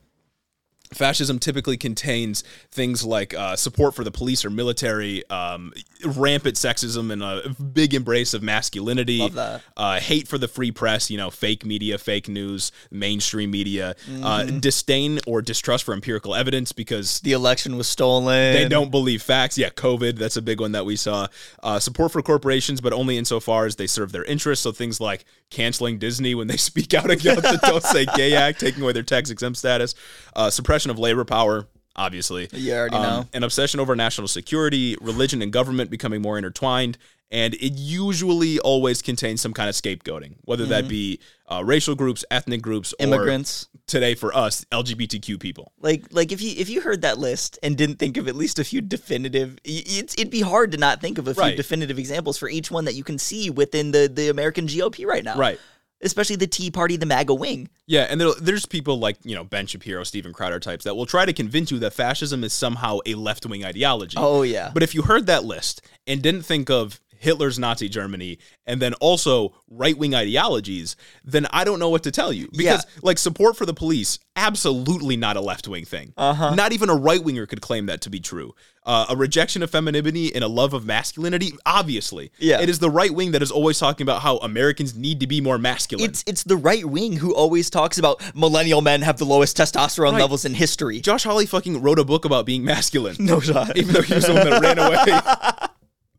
fascism typically contains things like support for the police or military, rampant sexism and a big embrace of masculinity. Love that. Hate for the free press, fake media, fake news, mainstream media, disdain or distrust for empirical evidence because the election was stolen. They don't believe facts. Yeah, COVID, that's a big one that we saw. Support for corporations, but only insofar as they serve their interests. So things like canceling Disney when they speak out against the Don't Say Gay Act, taking away their tax-exempt status, suppression of labor power, obviously. You already know. An obsession over national security, religion and government becoming more intertwined, and it usually always contains some kind of scapegoating, whether that be racial groups, ethnic groups, immigrants. Or today for us, LGBTQ people. Like if you heard that list and didn't think of at least a few definitive, it'd be hard to not think of a few definitive examples for each one that you can see within the American GOP right now. Right. Especially the Tea Party, the MAGA wing. Yeah, and there's people like, Ben Shapiro, Steven Crowder types that will try to convince you that fascism is somehow a left-wing ideology. Oh, yeah. But if you heard that list and didn't think of Hitler's Nazi Germany and then also right-wing ideologies, then I don't know what to tell you. Because, support for the police, absolutely not a left-wing thing. Not even a right-winger could claim that to be true. A rejection of femininity and a love of masculinity, obviously. Yeah. It is the right wing that is always talking about how Americans need to be more masculine. It's the right wing who always talks about millennial men have the lowest testosterone levels in history. Josh Hawley fucking wrote a book about being masculine. No shot. Even though he was the one that ran away.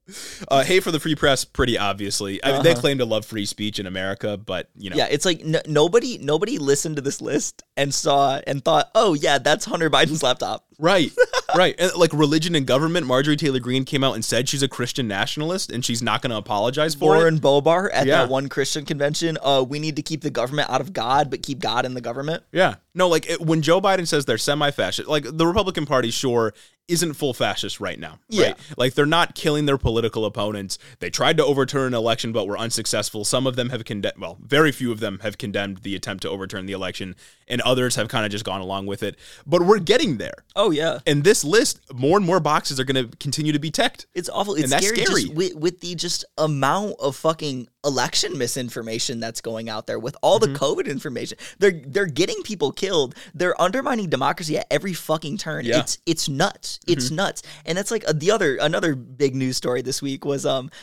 Hate for the free press, pretty obviously. I mean, they claim to love free speech in America, but Yeah, it's like nobody listened to this list and saw and thought, oh yeah, that's Hunter Biden's laptop. Right, right. And like religion and government, Marjorie Taylor Greene came out and said she's a Christian nationalist and she's not going to apologize for Lauren it. Boebert at that one Christian convention, we need to keep the government out of God, but keep God in the government. Yeah. No, when Joe Biden says they're semi-fascist, like the Republican Party, sure, isn't full fascist right now. Right? Yeah. Like they're not killing their political opponents. They tried to overturn an election, but were unsuccessful. Some of them have very few of them have condemned the attempt to overturn the election, and others have kind of just gone along with it. But we're getting there. Oh, yeah. And this list, more and more boxes are going to continue to be ticked. It's awful. It's and scary. That's scary. Just with the just amount of fucking election misinformation that's going out there with all the COVID information. They're getting people killed. They're undermining democracy at every fucking turn. Yeah. It's nuts. It's nuts. And that's like another big news story this week was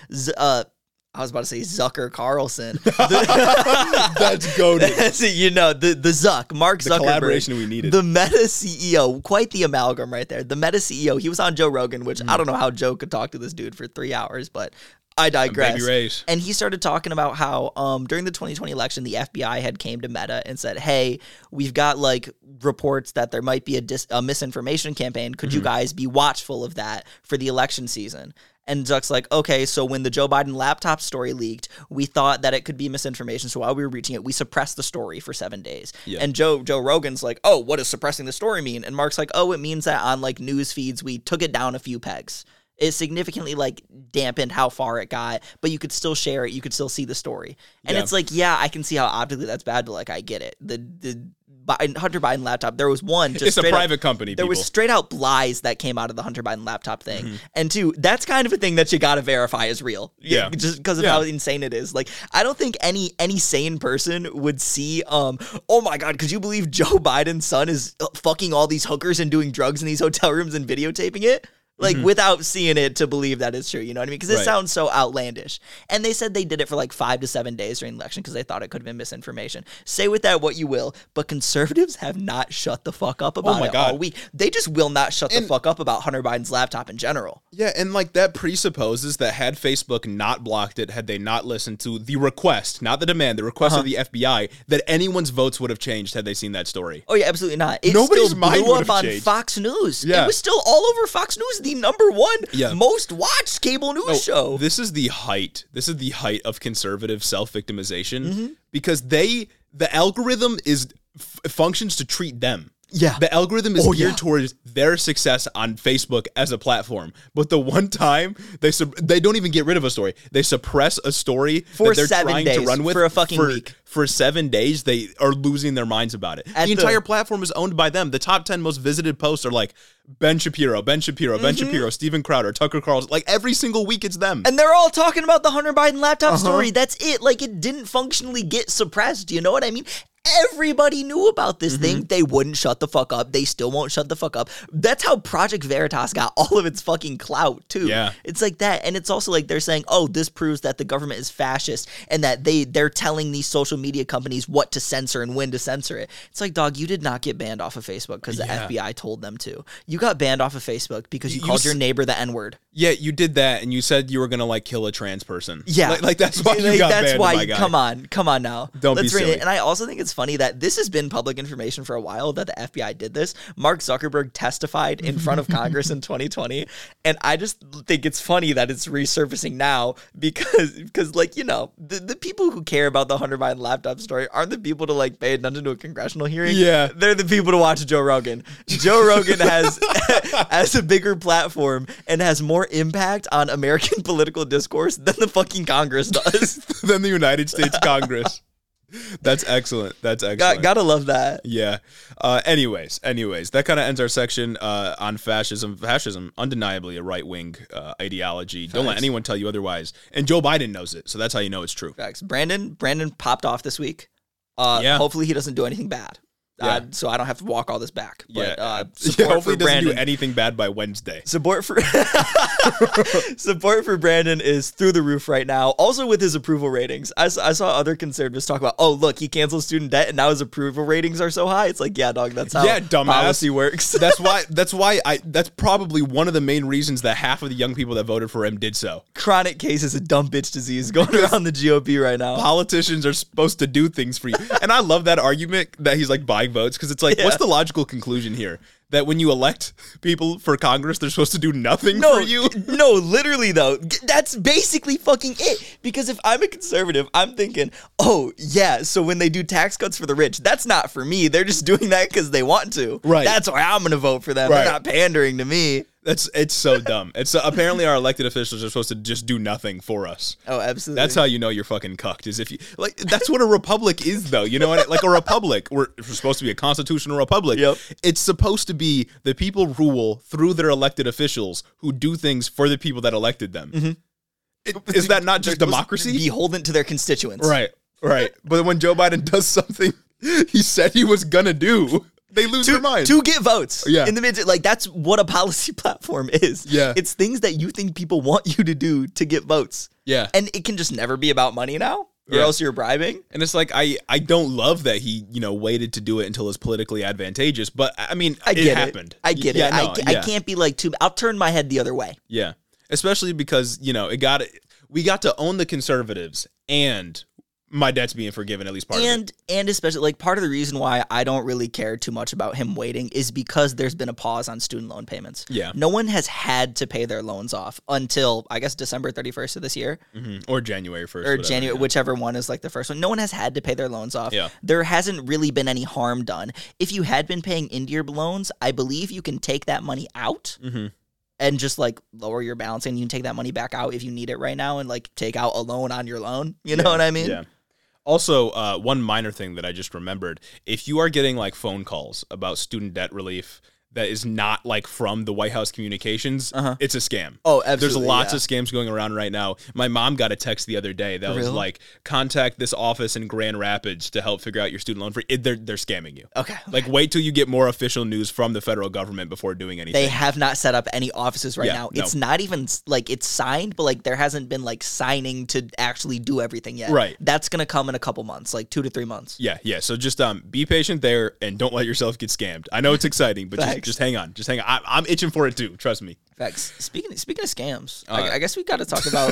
I was about to say Zucker Carlson. That's goated. the Zuck, Mark Zuckerberg. The collaboration we needed. The Meta CEO, quite the amalgam right there. The Meta CEO, he was on Joe Rogan, which I don't know how Joe could talk to this dude for 3 hours, but I digress. Baby race. And he started talking about how during the 2020 election, the FBI had came to Meta and said, hey, we've got like reports that there might be a misinformation campaign. Could you guys be watchful of that for the election season? And Zuck's like, okay, so when the Joe Biden laptop story leaked, we thought that it could be misinformation. So while we were reaching it, we suppressed the story for 7 days. Yeah. And Joe Rogan's like, oh, what does suppressing the story mean? And Mark's like, oh, it means that on like news feeds, we took it down a few pegs. It significantly like dampened how far it got, but you could still share it. You could still see the story. And it's like, yeah, I can see how optically that's bad, but like, I get it. The Hunter Biden laptop, there was one just it's a private company. There was straight out lies that came out of the Hunter Biden laptop thing. And two, that's kind of a thing that you got to verify is real. Yeah. Just because of how insane it is. Like, I don't think any sane person would see, oh my God, could you believe Joe Biden's son is fucking all these hookers and doing drugs in these hotel rooms and videotaping it? like without seeing it to believe that it's true. You know what I mean? Because it sounds so outlandish. And they said they did it for like 5 to 7 days during the election because they thought it could have been misinformation. Say with that what you will, but conservatives have not shut the fuck up about it all week. They just will not shut the fuck up about Hunter Biden's laptop in general. Yeah, and like that presupposes that had Facebook not blocked it, had they not listened to the request, not the demand, the request of the FBI, that anyone's votes would have changed had they seen that story. Oh yeah, absolutely not. It Nobody's still mind blew would up have on changed. Fox News. Yeah. It was still all over Fox News, the number one most watched cable news show. This is the height. This is the height of conservative self-victimization because the algorithm functions to treat them. Yeah. The algorithm is geared towards their success on Facebook as a platform. But the one time they don't even get rid of a story. They suppress a story for that they're 7 trying days, to run with for a fucking week. For 7 days, they are losing their minds about it. The entire platform is owned by them. The top 10 most visited posts are like Ben Shapiro, Ben Shapiro, Steven Crowder, Tucker Carlson. Like every single week, it's them. And they're all talking about the Hunter Biden laptop story. That's it. Like it didn't functionally get suppressed. You know what I mean? Everybody knew about this thing. They wouldn't shut the fuck up. They still won't shut the fuck up. That's how Project Veritas got all of its fucking clout, too. Yeah. It's like that. And it's also like they're saying, oh, this proves that the government is fascist and that they're telling these social media companies what to censor and when to censor it. It's like, dog, you did not get banned off of Facebook because the FBI told them to. You got banned off of Facebook because you called your neighbor the N-word. Yeah, you did that, and you said you were gonna like kill a trans person. Yeah, like that's why you got banned. That's why. My guy. Come on now. Don't be silly. And I also think it's funny that this has been public information for a while that the FBI did this. Mark Zuckerberg testified in front of Congress in 2020, and I just think it's funny that it's resurfacing now because like you know the people who care about the Hunter Biden laptop story aren't the people to like pay attention to a congressional hearing. Yeah, they're the people to watch Joe Rogan. Joe Rogan has a bigger platform and has more impact on American political discourse than the fucking Congress does. Than the United States Congress. That's excellent. That's excellent. Gotta love that. Yeah. Anyways, that kind of ends our section on fascism. Fascism, undeniably a right-wing ideology. Facts. Don't let anyone tell you otherwise. And Joe Biden knows it, so that's how you know it's true. Facts. Brandon popped off this week. Hopefully he doesn't do anything bad. So I don't have to walk all this back. But, hopefully he doesn't do anything bad by Wednesday. Support for Brandon is through the roof right now. Also with his approval ratings. I saw other conservatives talk about, oh, look, he canceled student debt and now his approval ratings are so high. It's like, yeah, dog, that's how policy works. That's probably one of the main reasons that half of the young people that voted for him did so. Chronic cases of dumb bitch disease going around the GOP right now. Politicians are supposed to do things for you. And I love that argument that he's like buying votes because it's like, what's the logical conclusion here? That when you elect people for Congress, they're supposed to do nothing for you? No, literally, though. That's basically fucking it. Because if I'm a conservative, I'm thinking, oh, yeah, so when they do tax cuts for the rich, that's not for me. They're just doing that because they want to. Right. That's why I'm going to vote for them. Right. They're not pandering to me. It's so dumb. It's apparently our elected officials are supposed to just do nothing for us. Oh, absolutely. That's how you know you're fucking cucked. Is if you like. That's what a republic is, though. You know what? Like a republic, we're supposed to be a constitutional republic. Yep. It's supposed to be the people rule through their elected officials who do things for the people that elected them. Mm-hmm. Is that not just democracy? Beholden to their constituents. Right. But when Joe Biden does something he said he was gonna do, they lose their mind. To get votes. Yeah. In the midst, like, that's what a policy platform is. Yeah. It's things that you think people want you to do to get votes. Yeah. And it can just never be about money now, or else you're bribing. And it's like, I don't love that he, waited to do it until it's politically advantageous. But, I mean, it happened. I get it. I can't be like, I'll turn my head the other way. Yeah. Especially because, we got to own the conservatives and my debt's being forgiven, at least part of it. And especially, like, part of the reason why I don't really care too much about him waiting is because there's been a pause on student loan payments. Yeah. No one has had to pay their loans off until, I guess, December 31st of this year. Mm-hmm. Or January 1st. Or January, whichever one is, like, the first one. No one has had to pay their loans off. Yeah. There hasn't really been any harm done. If you had been paying into your loans, I believe you can take that money out. Mm-hmm. And just, like, lower your balance, and you can take that money back out if you need it right now and, like, take out a loan on your loan. You know what I mean? Yeah. Also, one minor thing that I just remembered, if you are getting like phone calls about student debt relief, that is not like from the White House communications, it's a scam. Oh, absolutely. There's lots of scams going around right now. My mom got a text the other day that was like, contact this office in Grand Rapids to help figure out your student loan free. They're scamming you. Okay. Like, wait till you get more official news from the federal government before doing anything. They have not set up any offices right now. It's not even like it's signed, but like there hasn't been like signing to actually do everything yet. Right. That's going to come in a couple months, like 2 to 3 months. Yeah. So just be patient there and don't let yourself get scammed. I know it's exciting, but just hang on. Just hang on. I'm itching for it too. Trust me. Facts. Speaking of scams, I guess we got to talk about.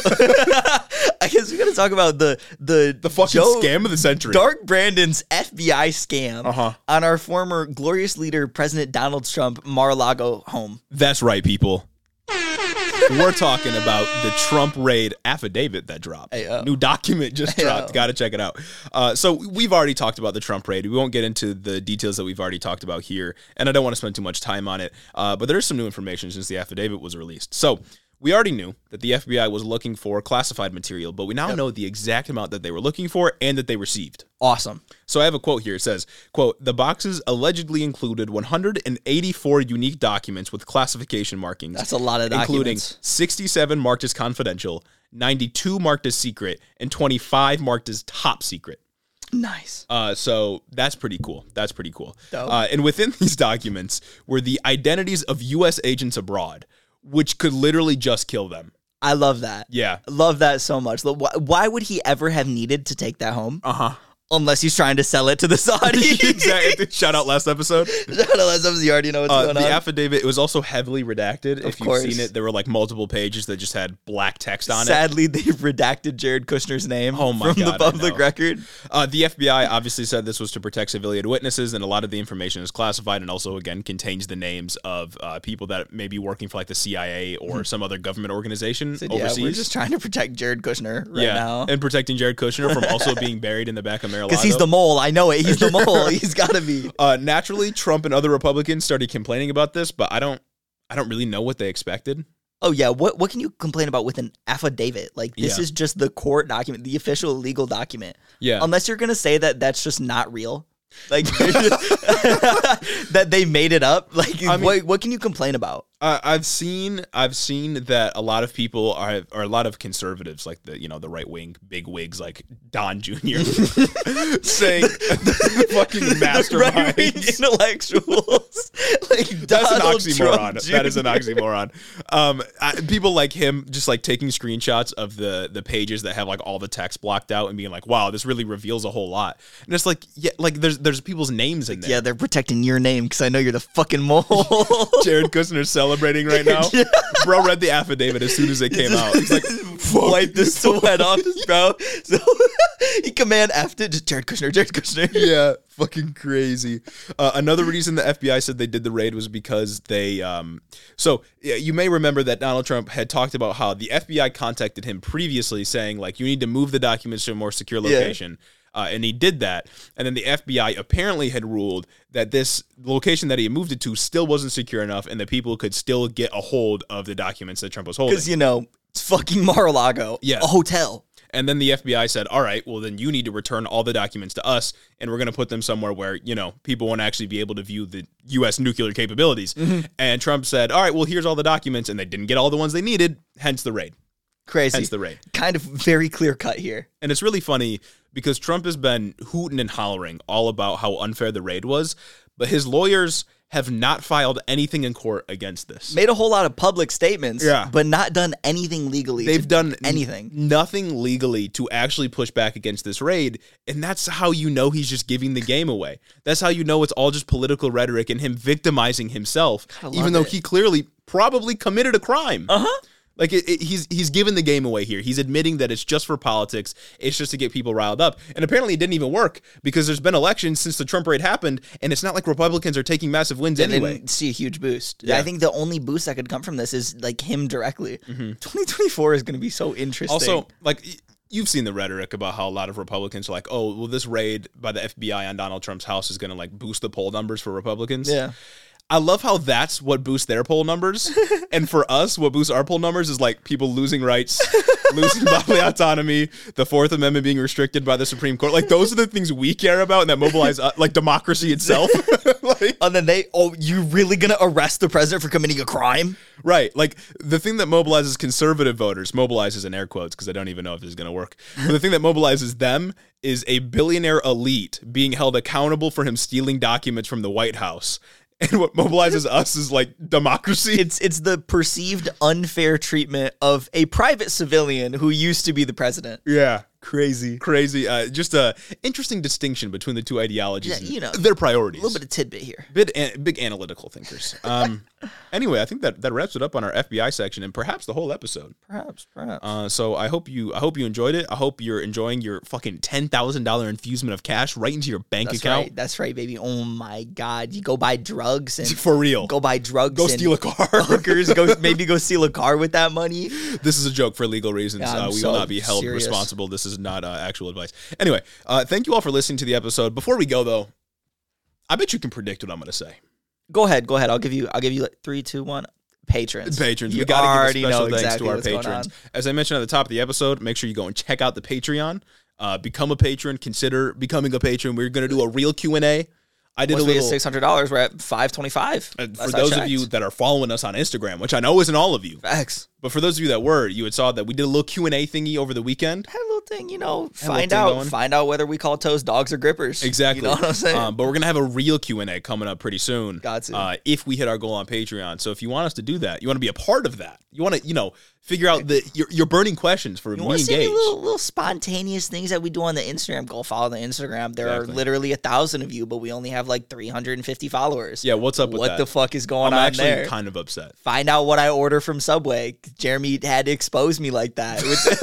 I guess we got to talk about the fucking scam of the century. Dark Brandon's FBI scam on our former glorious leader, President Donald Trump, Mar-a-Lago home. That's right, people. We're talking about the Trump raid affidavit that dropped. New document just dropped. Got to check it out. So we've already talked about the Trump raid. We won't get into the details that we've already talked about here, and I don't want to spend too much time on it. But there is some new information since the affidavit was released. So we already knew that the FBI was looking for classified material, but we now know the exact amount that they were looking for and that they received. Awesome. So I have a quote here. It says, quote, the boxes allegedly included 184 unique documents with classification markings. That's a lot of documents. Including 67 marked as confidential, 92 marked as secret, and 25 marked as top secret. Nice. So that's pretty cool. Dope. And within these documents were the identities of U.S. agents abroad, which could literally just kill them. I love that. Yeah. Love that so much. Why would he ever have needed to take that home? Unless he's trying to sell it to the Saudis. Exactly. Shout out last episode. You already know what's going on. The affidavit, it was also heavily redacted. If you've seen it, there were like multiple pages that just had black text on it. Sadly, they've redacted Jared Kushner's name from the public record. The FBI obviously said this was to protect civilian witnesses, and a lot of the information is classified and also, again, contains the names of people that may be working for like the CIA or some other government organization overseas. We're just trying to protect Jared Kushner now. And protecting Jared Kushner from also being buried in the back of Mar-a-Lago. Because he's the mole. I know it. He's the mole. He's got to be. Naturally, Trump and other Republicans started complaining about this, but I don't really know what they expected. Oh, yeah. What can you complain about with an affidavit? Like, this is just the court document, the official legal document. Yeah. Unless you're going to say that that's just not real. Like, that they made it up. Like, I mean, what can you complain about? I've seen that a lot of people are a lot of conservatives, like the right wing big wigs like Don Jr. saying fucking masterminds, intellectuals. Like that's an oxymoron. Trump That is an oxymoron. People like him just like taking screenshots of the pages that have like all the text blocked out and being like, wow, this really reveals a whole lot. And it's like, yeah, like there's people's names in there. Yeah, they're protecting your name because I know you're the fucking mole. Jared Kushner's celebrating right now. Bro read the affidavit as soon as it came out. He's like, wipe this sweat off his brow. So he command F'd it. Just Jared Kushner. Yeah, fucking crazy. Another reason the FBI said they did the raid was because they you may remember that Donald Trump had talked about how the FBI contacted him previously saying like, you need to move the documents to a more secure location. And he did that. And then the FBI apparently had ruled that this location that he moved it to still wasn't secure enough and that people could still get a hold of the documents that Trump was holding. Because, it's fucking Mar-a-Lago. Yeah. A hotel. And then the FBI said, all right, well, then you need to return all the documents to us, and we're going to put them somewhere where, people won't actually be able to view the U.S. nuclear capabilities. Mm-hmm. And Trump said, all right, well, here's all the documents, and they didn't get all the ones they needed, hence the raid. Crazy. Hence the raid. Kind of very clear cut here. And it's really funny because Trump has been hooting and hollering all about how unfair the raid was, but his lawyers have not filed anything in court against this. Made a whole lot of public statements, but not done anything legally. They've done anything. Nothing legally to actually push back against this raid, and that's how you know he's just giving the game away. That's how you know it's all just political rhetoric and him victimizing himself, even though he clearly probably committed a crime. Like he's giving the game away here. He's admitting that it's just for politics. It's just to get people riled up. And apparently it didn't even work because there's been elections since the Trump raid happened, and it's not like Republicans are taking massive wins anyway. Didn't see a huge boost. Yeah. I think the only boost that could come from this is like him directly. 2024 is going to be so interesting. Also, like you've seen the rhetoric about how a lot of Republicans are like, oh, well, this raid by the FBI on Donald Trump's house is going to like boost the poll numbers for Republicans. Yeah. I love how that's what boosts their poll numbers. And for us, what boosts our poll numbers is like people losing rights, losing bodily autonomy, the Fourth Amendment being restricted by the Supreme Court. Like, those are the things we care about and that mobilize, like, democracy itself. Like, and then you really gonna arrest the president for committing a crime? Right. Like, the thing that mobilizes conservative voters, mobilizes in air quotes because I don't even know if this is going to work, but the thing that mobilizes them is a billionaire elite being held accountable for him stealing documents from the White House. And what mobilizes us is like democracy. It's the perceived unfair treatment of a private civilian who used to be the president. Yeah. Crazy. Just a interesting distinction between the two ideologies. Yeah, you know, their priorities. A little bit of tidbit here. Big analytical thinkers. Anyway, I think that wraps it up on our FBI section and perhaps the whole episode. Perhaps. So I hope you enjoyed it. I hope you're enjoying your fucking $10,000 infusement of cash right into your bank account. Right. That's right, baby. Oh my God. You go buy drugs and for real. Go buy drugs. Go steal a car. Hookers. Maybe go steal a car with that money. This is a joke for legal reasons. Yeah, we will not be held responsible. This is not actual advice. Anyway, thank you all for listening to the episode. Before we go, though, I bet you can predict what I'm going to say. Go ahead. I'll give you like 3, 2, 1. Patrons. We got to give a special thanks to our patrons. As I mentioned at the top of the episode, make sure you go and check out the Patreon. Become a patron. Consider becoming a patron. We're going to do a real Q&A. I did a little $600. We're at $525. For those of you that are following us on Instagram, which I know isn't all of you. Facts. But for those of you that were, you had saw that we did a little Q&A thingy over the weekend. Had a little thing, find out whether we call toes dogs or grippers. Exactly. You know what I'm saying? But we're going to have a real Q&A coming up pretty soon. Got to. If we hit our goal on Patreon. So if you want us to do that, you want to be a part of that, you want to, figure out your burning questions for me engaged. Little spontaneous things that we do on the Instagram. Go follow the Instagram. There are literally 1,000 of you, but we only have like 350 followers. Yeah, what's up with that? What the fuck is going on there? I'm actually kind of upset. Find out what I order from Subway. Jeremy had to expose me like that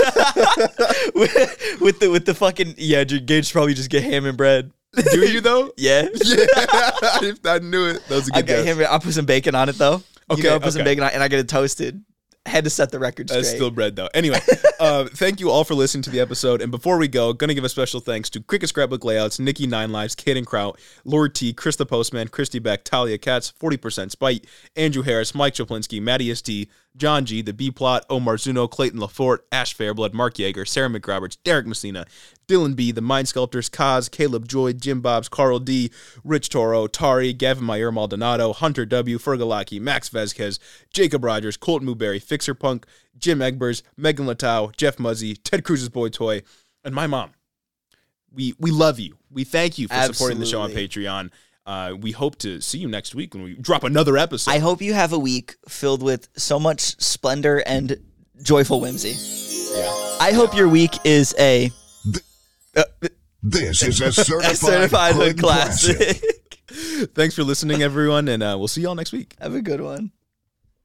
with the fucking Gage probably just get ham and bread. Do you though? Yeah. I knew it. That was a good guess. I put some bacon on it though. Okay. I put some bacon on it and I get it toasted. Had to set the record straight. That's still bread, though. Anyway, thank you all for listening to the episode. And before we go, going to give a special thanks to Cricket Scrapbook Layouts, Nikki Nine Lives, Kaden Kraut, Lord T, Chris the Postman, Christy Beck, Talia Katz, 40% Spite, Andrew Harris, Mike Choplinski, Matty S.T., John G, The B-Plot, Omar Zuno, Clayton Lafort, Ash Fairblood, Mark Yeager, Sarah McRoberts, Derek Messina, Dylan B, The Mind Sculptors, Kaz, Caleb Joy, Jim Bobs, Carl D, Rich Toro, Tari, Gavin Mayer Maldonado, Hunter W, Fergalaki, Max Vezquez, Jacob Rogers, Colton Muberry, Fixer Punk, Jim Egbers, Megan Latau, Jeff Muzzy, Ted Cruz's Boy Toy, and my mom. We love you. We thank you for supporting the show on Patreon. We hope to see you next week when we drop another episode. I hope you have a week filled with so much splendor and joyful whimsy. Yeah. I hope your week is a... This is a certified hood classic. Thanks for listening, everyone, and we'll see y'all next week. Have a good one.